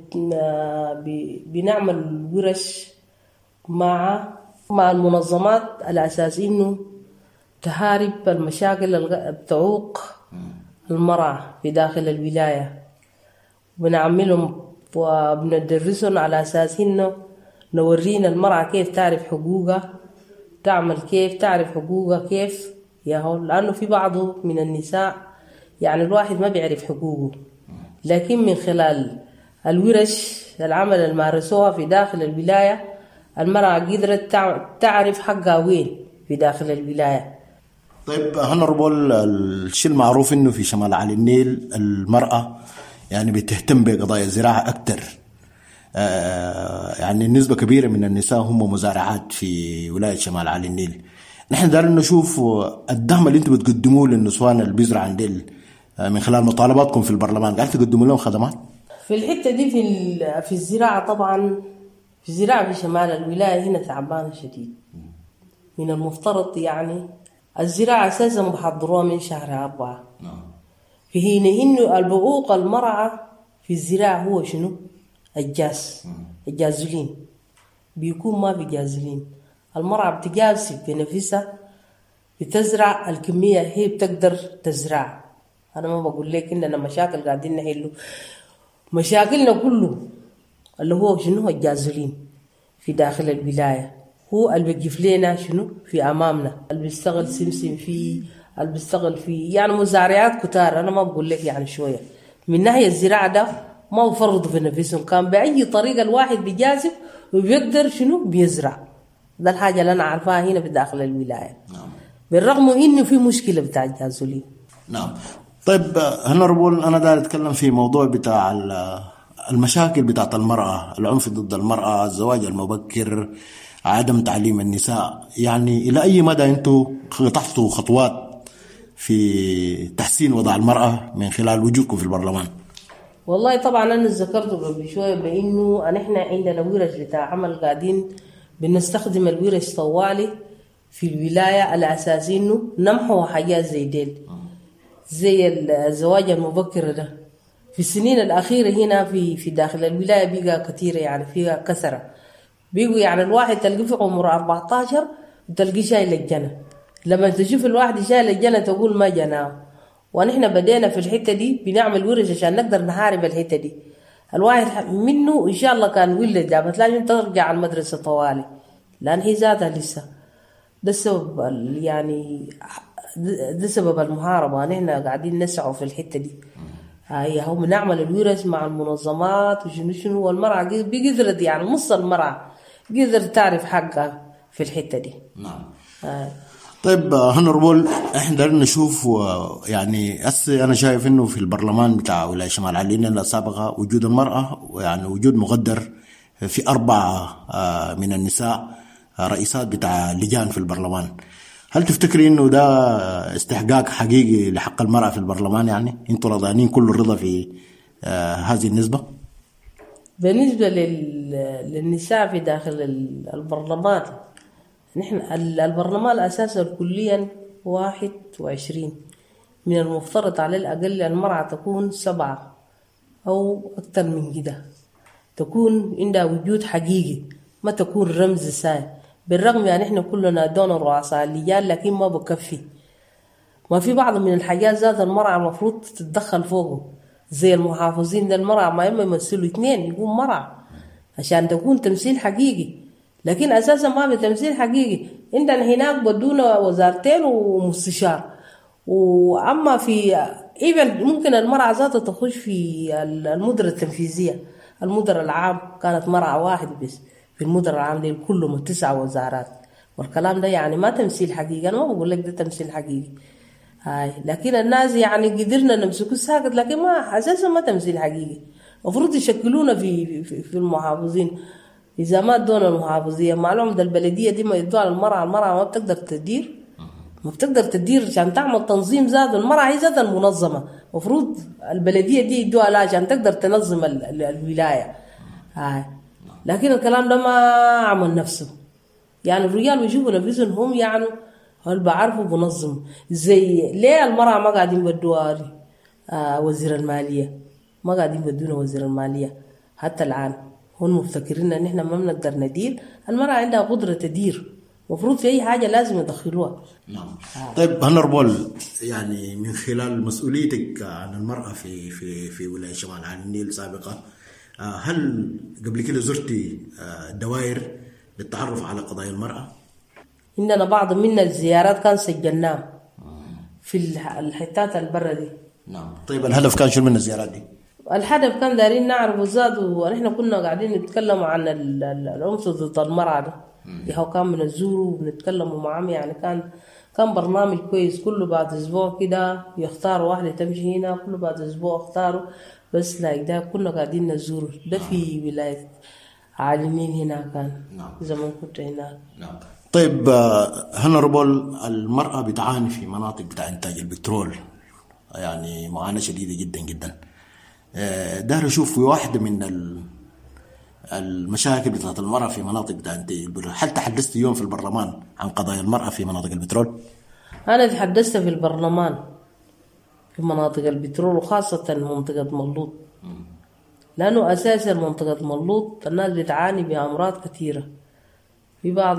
بنعمل ورش مع المنظمات على أساس إنه تهارب المشاكل اللي بتعوق المرأة في داخل الولاية، بنعملهم وبندرسهم على أساس إنه نورينا المرأة كيف تعرف حقوقها، تعمل كيف تعرف حقوقها كيف لأنه في بعض من النساء يعني الواحد ما بيعرف حقوقه، لكن من خلال الورش العمل اللي مارسوها في داخل الولاية المرأة قدرت تعرف حقها وين في داخل الولاية. طيب هنربول الشيء المعروف إنه في شمال علي النيل المرأة يعني بتهتم بقضايا الزراعة أكتر، يعني نسبة كبيرة من النساء هم مزارعات في ولاية شمال علي النيل. نحن دارنا نشوف الدعم اللي انتم بتقدموه للنسوان اللي بيزرعوا عندل من خلال مطالباتكم في البرلمان، قاعد تقدموا لهم خدمات في الحته دي في الزراعه. طبعا في الزراعه في شمال الولايه هنا تعبانه شديد. من المفترض يعني الزراعه اساسا بحضروها من شهر 4. في حين انه البعوق المرأة في الزراعه هو شنو؟ الجازولين بيكون ما في جازولين. المرأة بتجازف بنفسها بتزرع الكمية هي بتقدر تزرع. أنا ما بقول لك إننا مشاكل قاعدين نحله، مشاكلنا كله اللي هو شنو؟ الجازولين في داخل الولاية هو اللي بيجيف لنا شنو في أمامنا، اللي بيشتغل سمسم فيه، اللي بيشتغل فيه يعني مزارعات كتار. أنا ما بقول لك يعني شوية من ناحية الزراعة ده ما بفرضوا في نفسهم، كان بأي طريقة الواحد بيجازف وبيقدر شنو بيزرع. ده الحاجة اللي أنا عارفاها هنا في داخل الولاية. نعم. بالرغم إنه في مشكلة بتاع الجازولين. نعم. طيب هنربول أنا داير أتكلم في موضوع بتاع المشاكل بتاعت المرأة، العنف ضد المرأة، الزواج المبكر، عدم تعليم النساء. يعني إلى أي مدى أنتوا قطعتوا خطوات في تحسين وضع المرأة من خلال وجودكم في البرلمان؟ والله طبعا أنا ذكرته قبل شوية بأنه إحنا عندنا ورش بتاع عمل قاعدين بنستخدم الورش طوالي في الولاية على أساس إنه نمحو حاجات زي ديل، زي الزواج المبكر ده في السنين الأخيرة هنا في داخل الولاية بقى كثيرة، يعني فيها كثرة، بيقوا يعني الواحد تلقي في عمر 14 وتلقي شايل الجنة، لما تشوف الواحد شايل الجنة تقول ما جناه. ونحن بدينا في الحتة دي بنعمل ورش عشان نقدر نحارب الحتة دي. الواحد منه إن شاء الله كان ولد جابت لازم ترجع على المدرسة طوالي، لأن هي ذاتها لسه ده السبب، يعني ده سبب المحاربة. نحن قاعدين نسعوا في الحتة دي. هي هم بنعمل الورش مع المنظمات وشنو والمرأة بقدرت يعني نص المرأة قدرت تعرف حقها في الحتة دي. نعم. طيب هنربول، احنا نشوف يعني أنا شايف انه في البرلمان بتاع ولاية شمال علينا السابقة وجود المرأة يعني وجود مقدر في 4 من النساء رئيسات بتاع لجان في البرلمان. هل تفتكري انه ده استحقاق حقيقي لحق المرأة في البرلمان؟ يعني انتوا رضانين كل الرضا في هذه النسبة؟ بالنسبة للنساء في داخل البرلمان، نحن البرلمان أساسا كليا 21، من المفترض على الأقل المرأة تكون 7 أو أكثر من كده، تكون عندها وجود حقيقي، ما تكون رمز ساي. بالرغم يعني احنا كلنا دون رؤساء اللجان لكن ما بكفي، ما في بعض من الحاجات ذات المرأة المفروض تتدخل فوقه، زي المحافظين ده المرأة ما يمثلوا 2 يكون مرأة عشان تكون تمثيل حقيقي. لكن أساسا ما بتمثيل حقيقي. عندنا هناك بدونا 2 وزارتين ومستشار، وأما في إيفن ممكن المرأة ذاتها تخش في المديرية التنفيذية، المدير العام كانت مرأة 1 بس في المدير العام دي كلهم 9 وزارات. والكلام ده يعني ما تمثيل حقيقي، أنا ما بقول لك ده تمثيل حقيقي هاي، لكن الناس يعني قدرنا نمسكوا ساكت، لكن ما أساسا ما تمثيل حقيقي. المفروض يشكلونا في المحافظين. إذا ما ادونا المحافظية معلوم ده البلدية دي ما يدوها للمرأة، المرأة ما بتقدر تدير، ما بتقدر تدير عشان تعمل تنظيم ذات. المرأة هي ذات المنظمة، المفروض البلدية دي يدوها لها عشان تقدر تنظم الولاية هاي. لكن الكلام ده ما عمل نفسه، يعني الرجال بيشوفوا نفسهم هم يعني هل بعرفوا بنظموا. زي ليه المرأة ما قاعدين بدوها وزير المالية، ما قاعدين بدونا وزير المالية حتى الآن. هم مفتكرين ان احنا ما بنقدر ندير. المرأة عندها قدرة تدير، مفروض في اي حاجة لازم يدخلوها. نعم. طيب هنربول، يعني من خلال مسؤوليتك عن المرأة في ولاية شمال عن النيل سابقا، هل قبل كده زرتي دوائر للتعرف على قضايا المرأة؟ عندنا بعض من الزيارات كان سجلناها في الحتات البرة دي. نعم. طيب الهدف كان شو من الزيارات دي؟ الهدف كان دارين نعرف الزاد، ونحن كنا قاعدين نتكلم عن العنف ضد المرأة ده. هو كان من الزور ونتكلموا معهم، يعني كان برنامج كويس. كله بعد اسبوع كده يختاروا واحدة تمشي هنا، كله بعد اسبوع اختاروا بس لا ده كنا قاعدين نزور ده في ولاية عالمين هنا كان. زمان كنت هناك. طيب هنربول، المرأة بتعاني في مناطق بتاع إنتاج البترول، يعني معاناة شديدة جدا جدا. دار أشوف في واحدة من المشاكل بتاعت المرأة في مناطق بتاع إنتاج البترول. هل تحدثت يوم في البرلمان عن قضايا المرأة في مناطق البترول؟ أنا تحدثت في البرلمان في مناطق البترول، وخاصة منطقة ملوط، لأنه أساسا منطقة ملوط الناس بتعاني بأمراض كثيرة. في بعض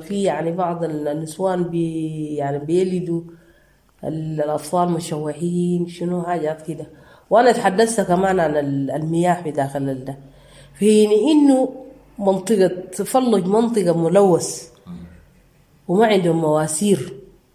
النسوان يعني بيلدوا الأطفال مشوهين شنو حاجات كده. وأنا تحدثت كمان عن المياه في داخل ده، في إنه منطقة تفلج منطقة ملوث وما عندهم مواسير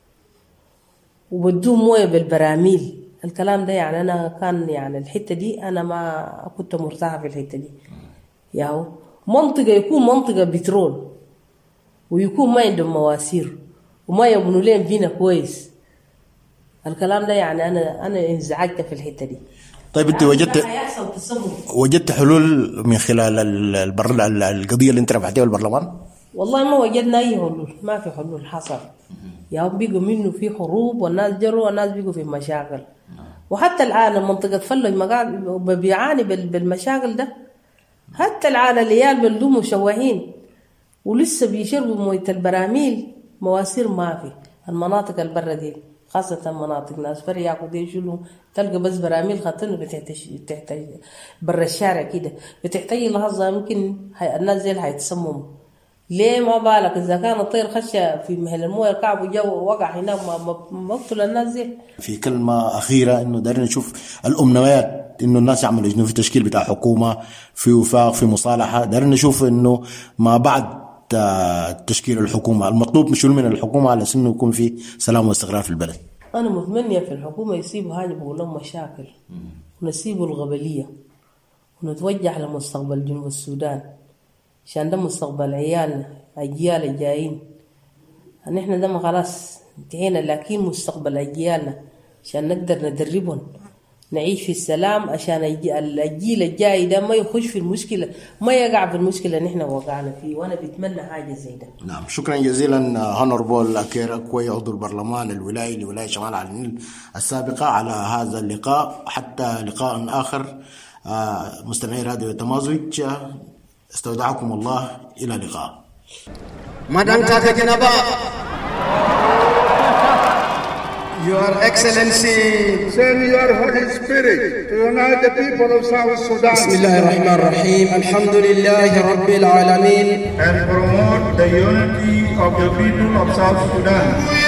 وبدون مويه بالبراميل. الكلام ده يعني أنا كان يعني الحتة دي أنا ما كنت مرتاحة في الحتة دي. يعني منطقة يكون منطقة بترول ويكون ما عندهم مواسير وما يبنوا لهم بينا كويس. الكلام ده يعني أنا انزعجت في الحتة دي. طيب انت وجدت حلول من خلال القضيه اللي انت رفعتيها البرلمان؟ والله ما وجدنا اي حلول، ما في حلول حصل. يوم بيقوا منه في حروب والناس جروا والناس بيقوا في مشاكل. وحتى الآن منطقة فلج بيعاني بالمشاكل ده. حتى الآن العيال بلدوا مشوهين ولسه بيشربوا موية البراميل، مواسير ما في المناطق البرة دي، خاصة مناطق ناس فرياكو دي شلو تلقى بس براميل خاطرنا بتحتاج برا الشارع كده، بتحتاج لحظة يمكن الناس زي هيتسمموا. ليه ما بالك إذا كان الطير خشة في مهل المويه الكعب وجو وقع هناك ما بقتل الناس زي. في كلمة أخيرة إنه دارنا نشوف الأمنيات إنه الناس يعملوا إنه في تشكيل بتاع حكومة، في وفاق، في مصالحة. دارنا نشوف إنه ما بعد تشكيل الحكومة المطلوب مش من الحكومة على إنه يكون في سلام واستقرار في البلد. أنا متمنية في الحكومة يسيبوا هاي بقول لهم مشاكل ونسيبوا الغبلية ونتوجه لمستقبل جنوب السودان عشان ده مستقبل عيالنا أجيال الجايين. نحن ده ما خلاص انتهينا، لكن مستقبل أجيالنا عشان نقدر ندربهم نعيش في السلام، عشان الجيل الجاي ده ما يخش في المشكلة، ما يقع في المشكلة اللي نحن وقعنا فيه. وأنا بتمنى حاجة زي ده. نعم، شكرا جزيلا هونربول أكير أكوي عضو البرلمان الولائي لولاية شمال على النيل السابقة على هذا اللقاء. حتى لقاء آخر مستمعي راديو تمازج، استودعكم الله، إلى اللقاء. Madam Tatekinaba, Your Excellency, send your Holy Spirit to unite the people of South Sudan. بسم الله الرحمن الرحيم. الحمد لله رب العالمين. And promote the unity of the people of South Sudan.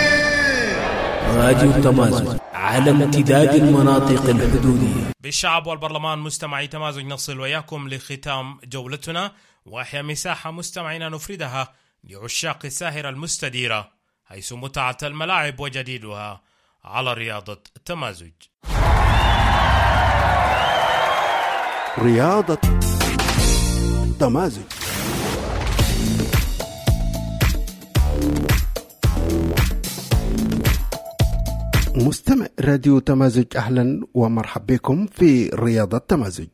راديو تمازج على امتداد المناطق الحدودية. بالشعب والبرلمان مستمعي تمازج نصل وياكم لختام جولتنا، وأحيا مساحة مستمعينا نفردها لعشاق الساهرة المستديرة، حيث متعة الملاعب وجديدها على رياضة تمازج. رياضة تمازج. مستمع راديو تمازج، أهلا ومرحبا بكم في رياضة تمازج.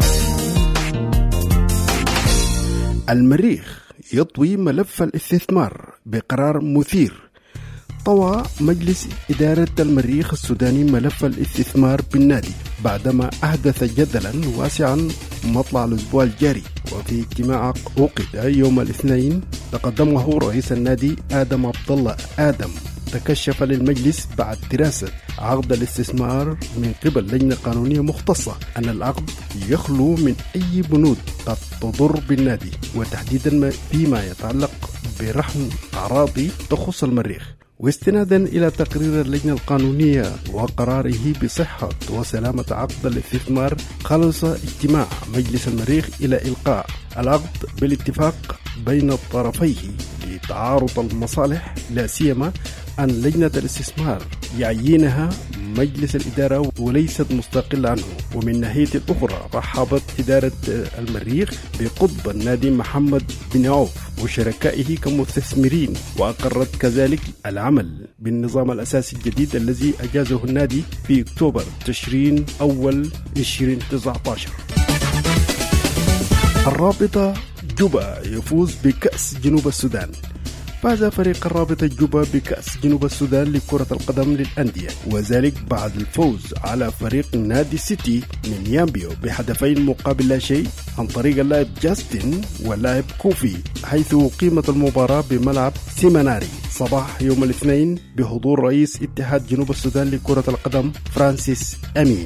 المريخ يطوي ملف الاستثمار بقرار مثير. طوى مجلس إدارة المريخ السوداني ملف الاستثمار بالنادي بعدما أحدث جدلا واسعا مطلع الأسبوع الجاري. وفي اجتماع عقد يوم الاثنين تقدمه رئيس النادي آدم عبد الله آدم، تكشف للمجلس بعد دراسة عقد الاستثمار من قبل لجنة قانونية مختصة أن العقد يخلو من أي بنود قد تضر بالنادي، وتحديدا فيما يتعلق برهن أراضي تخص المريخ. واستنادا إلى تقرير اللجنة القانونية وقراره بصحة وسلامة عقد الاستثمار، خلص اجتماع مجلس المريخ إلى إلقاء العقد بالاتفاق بين الطرفيه لتعارض المصالح، لا سيما أن لجنة الاستثمار يعينها مجلس الإدارة وليست مستقلة عنه. ومن ناحية أخرى رحبت إدارة المريخ بقطب النادي محمد بن عوف وشركائه كمستثمرين، وأقرت كذلك العمل بالنظام الأساسي الجديد الذي أجازه النادي في أكتوبر تشرين أول 2019. الرابطة جوبا يفوز بكأس جنوب السودان. فاز فريق الرابطة جوبا بكأس جنوب السودان لكرة القدم للأندية، وذلك بعد الفوز على فريق نادي سيتي من يامبيو بهدفين مقابل لا شيء عن طريق اللاعب جاستن واللاعب كوفي، حيث قيمة المباراة بملعب سيماناري صباح يوم الاثنين بحضور رئيس اتحاد جنوب السودان لكرة القدم فرانسيس أمين.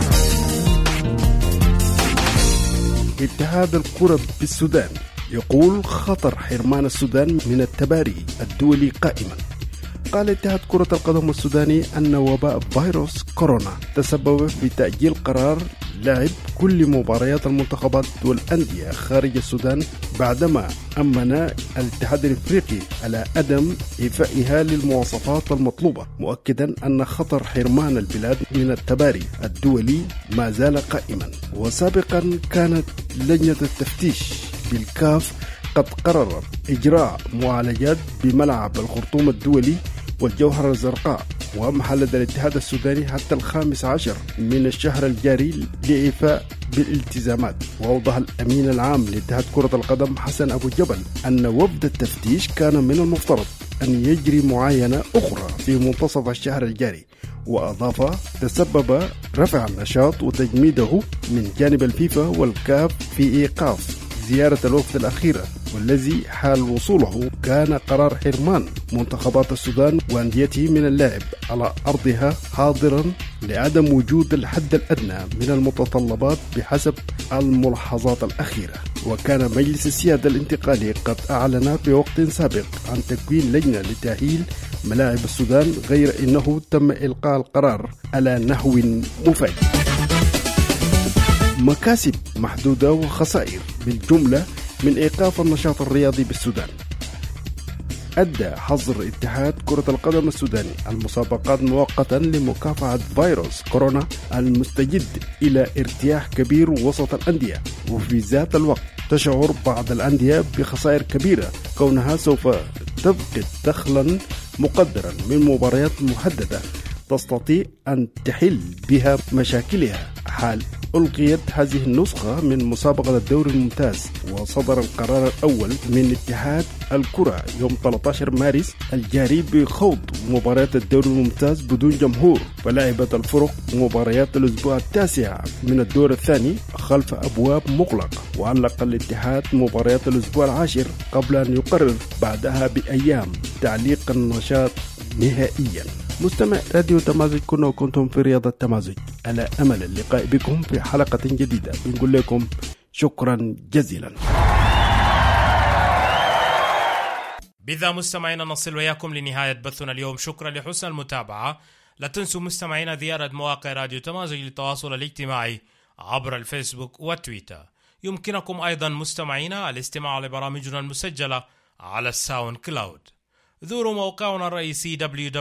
اتحاد الكرة بالسودان يقول خطر حرمان السودان من التباري الدولي قائما. قال اتحاد كرة القدم السوداني أن وباء فيروس كورونا تسبب في تأجيل قرار لعب كل مباريات المنتخبات والأندية خارج السودان، بعدما أمن الاتحاد الإفريقي على عدم إيفائها للمواصفات المطلوبة، مؤكدا أن خطر حرمان البلاد من التباري الدولي ما زال قائما. وسابقا كانت لجنة التفتيش بالكاف قد قررت إجراء معالجات بملعب الخرطوم الدولي والجوهرة الزرقاء، وأمحل لدى الاتحاد السوداني حتى 15 من الشهر الجاري لإيفاء بالالتزامات. وأوضح الأمين العام لاتحاد كرة القدم حسن أبو جبل أن وفد التفتيش كان من المفترض أن يجري معاينة أخرى في منتصف الشهر الجاري. وأضاف تسبب رفع النشاط وتجميده من جانب الفيفا والكاف في إيقاف زيارة الوفد الأخيرة، والذي حال وصوله كان قرار حرمان منتخبات السودان وأنديته من اللعب على أرضها حاضرا لعدم وجود الحد الأدنى من المتطلبات بحسب الملاحظات الأخيرة. وكان مجلس السيادة الانتقالي قد أعلن في وقت سابق عن تكوين لجنة لتأهيل ملاعب السودان، غير أنه تم إلقاء القرار على نحو مفاجئ. مكاسب محدودة وخسائر بالجملة من إيقاف النشاط الرياضي بالسودان. أدى حظر اتحاد كرة القدم السوداني المسابقات مؤقتا لمكافحة فيروس كورونا المستجد إلى ارتياح كبير وسط الأندية، وفي ذات الوقت تشعر بعض الأندية بخسائر كبيرة كونها سوف تفقد دخلا مقدرا من مباريات محددة تستطيع أن تحل بها مشاكلها حال ألغيت هذه النسخة من مسابقة الدوري الممتاز. وصدر القرار الأول من اتحاد الكرة يوم 13 مارس الجاري بخوض مباريات الدوري الممتاز بدون جمهور، فلعبت الفرق مباريات الأسبوع التاسع من الدور الثاني خلف أبواب مغلقة، وعلق الاتحاد مباريات الأسبوع العاشر قبل أن يقرر بعدها بأيام تعليق النشاط نهائيا. مستمع راديو تمازج، كنا وكنتم في رياضة تمازج، على أمل اللقاء بكم في حلقة جديدة. بنقول لكم شكرا جزيلا. بذا مستمعينا نصل وياكم لنهاية بثنا اليوم. شكرا لحسن المتابعة. لا تنسوا مستمعينا زيارة مواقع راديو تمازج للتواصل الاجتماعي عبر الفيسبوك وتويتر. يمكنكم أيضا مستمعينا الاستماع لبرامجنا المسجلة على الساوند كلاود. زوروا موقعنا الرئيسي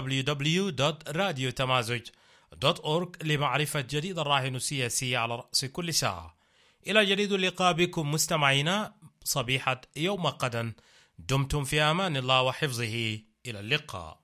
www.radiotamazoj.org لمعرفة جديد الراهن السياسي على رأس كل ساعة. إلى جديد اللقاء بكم مستمعينا صبيحة يوم غدا. دمتم في أمان الله وحفظه. إلى اللقاء.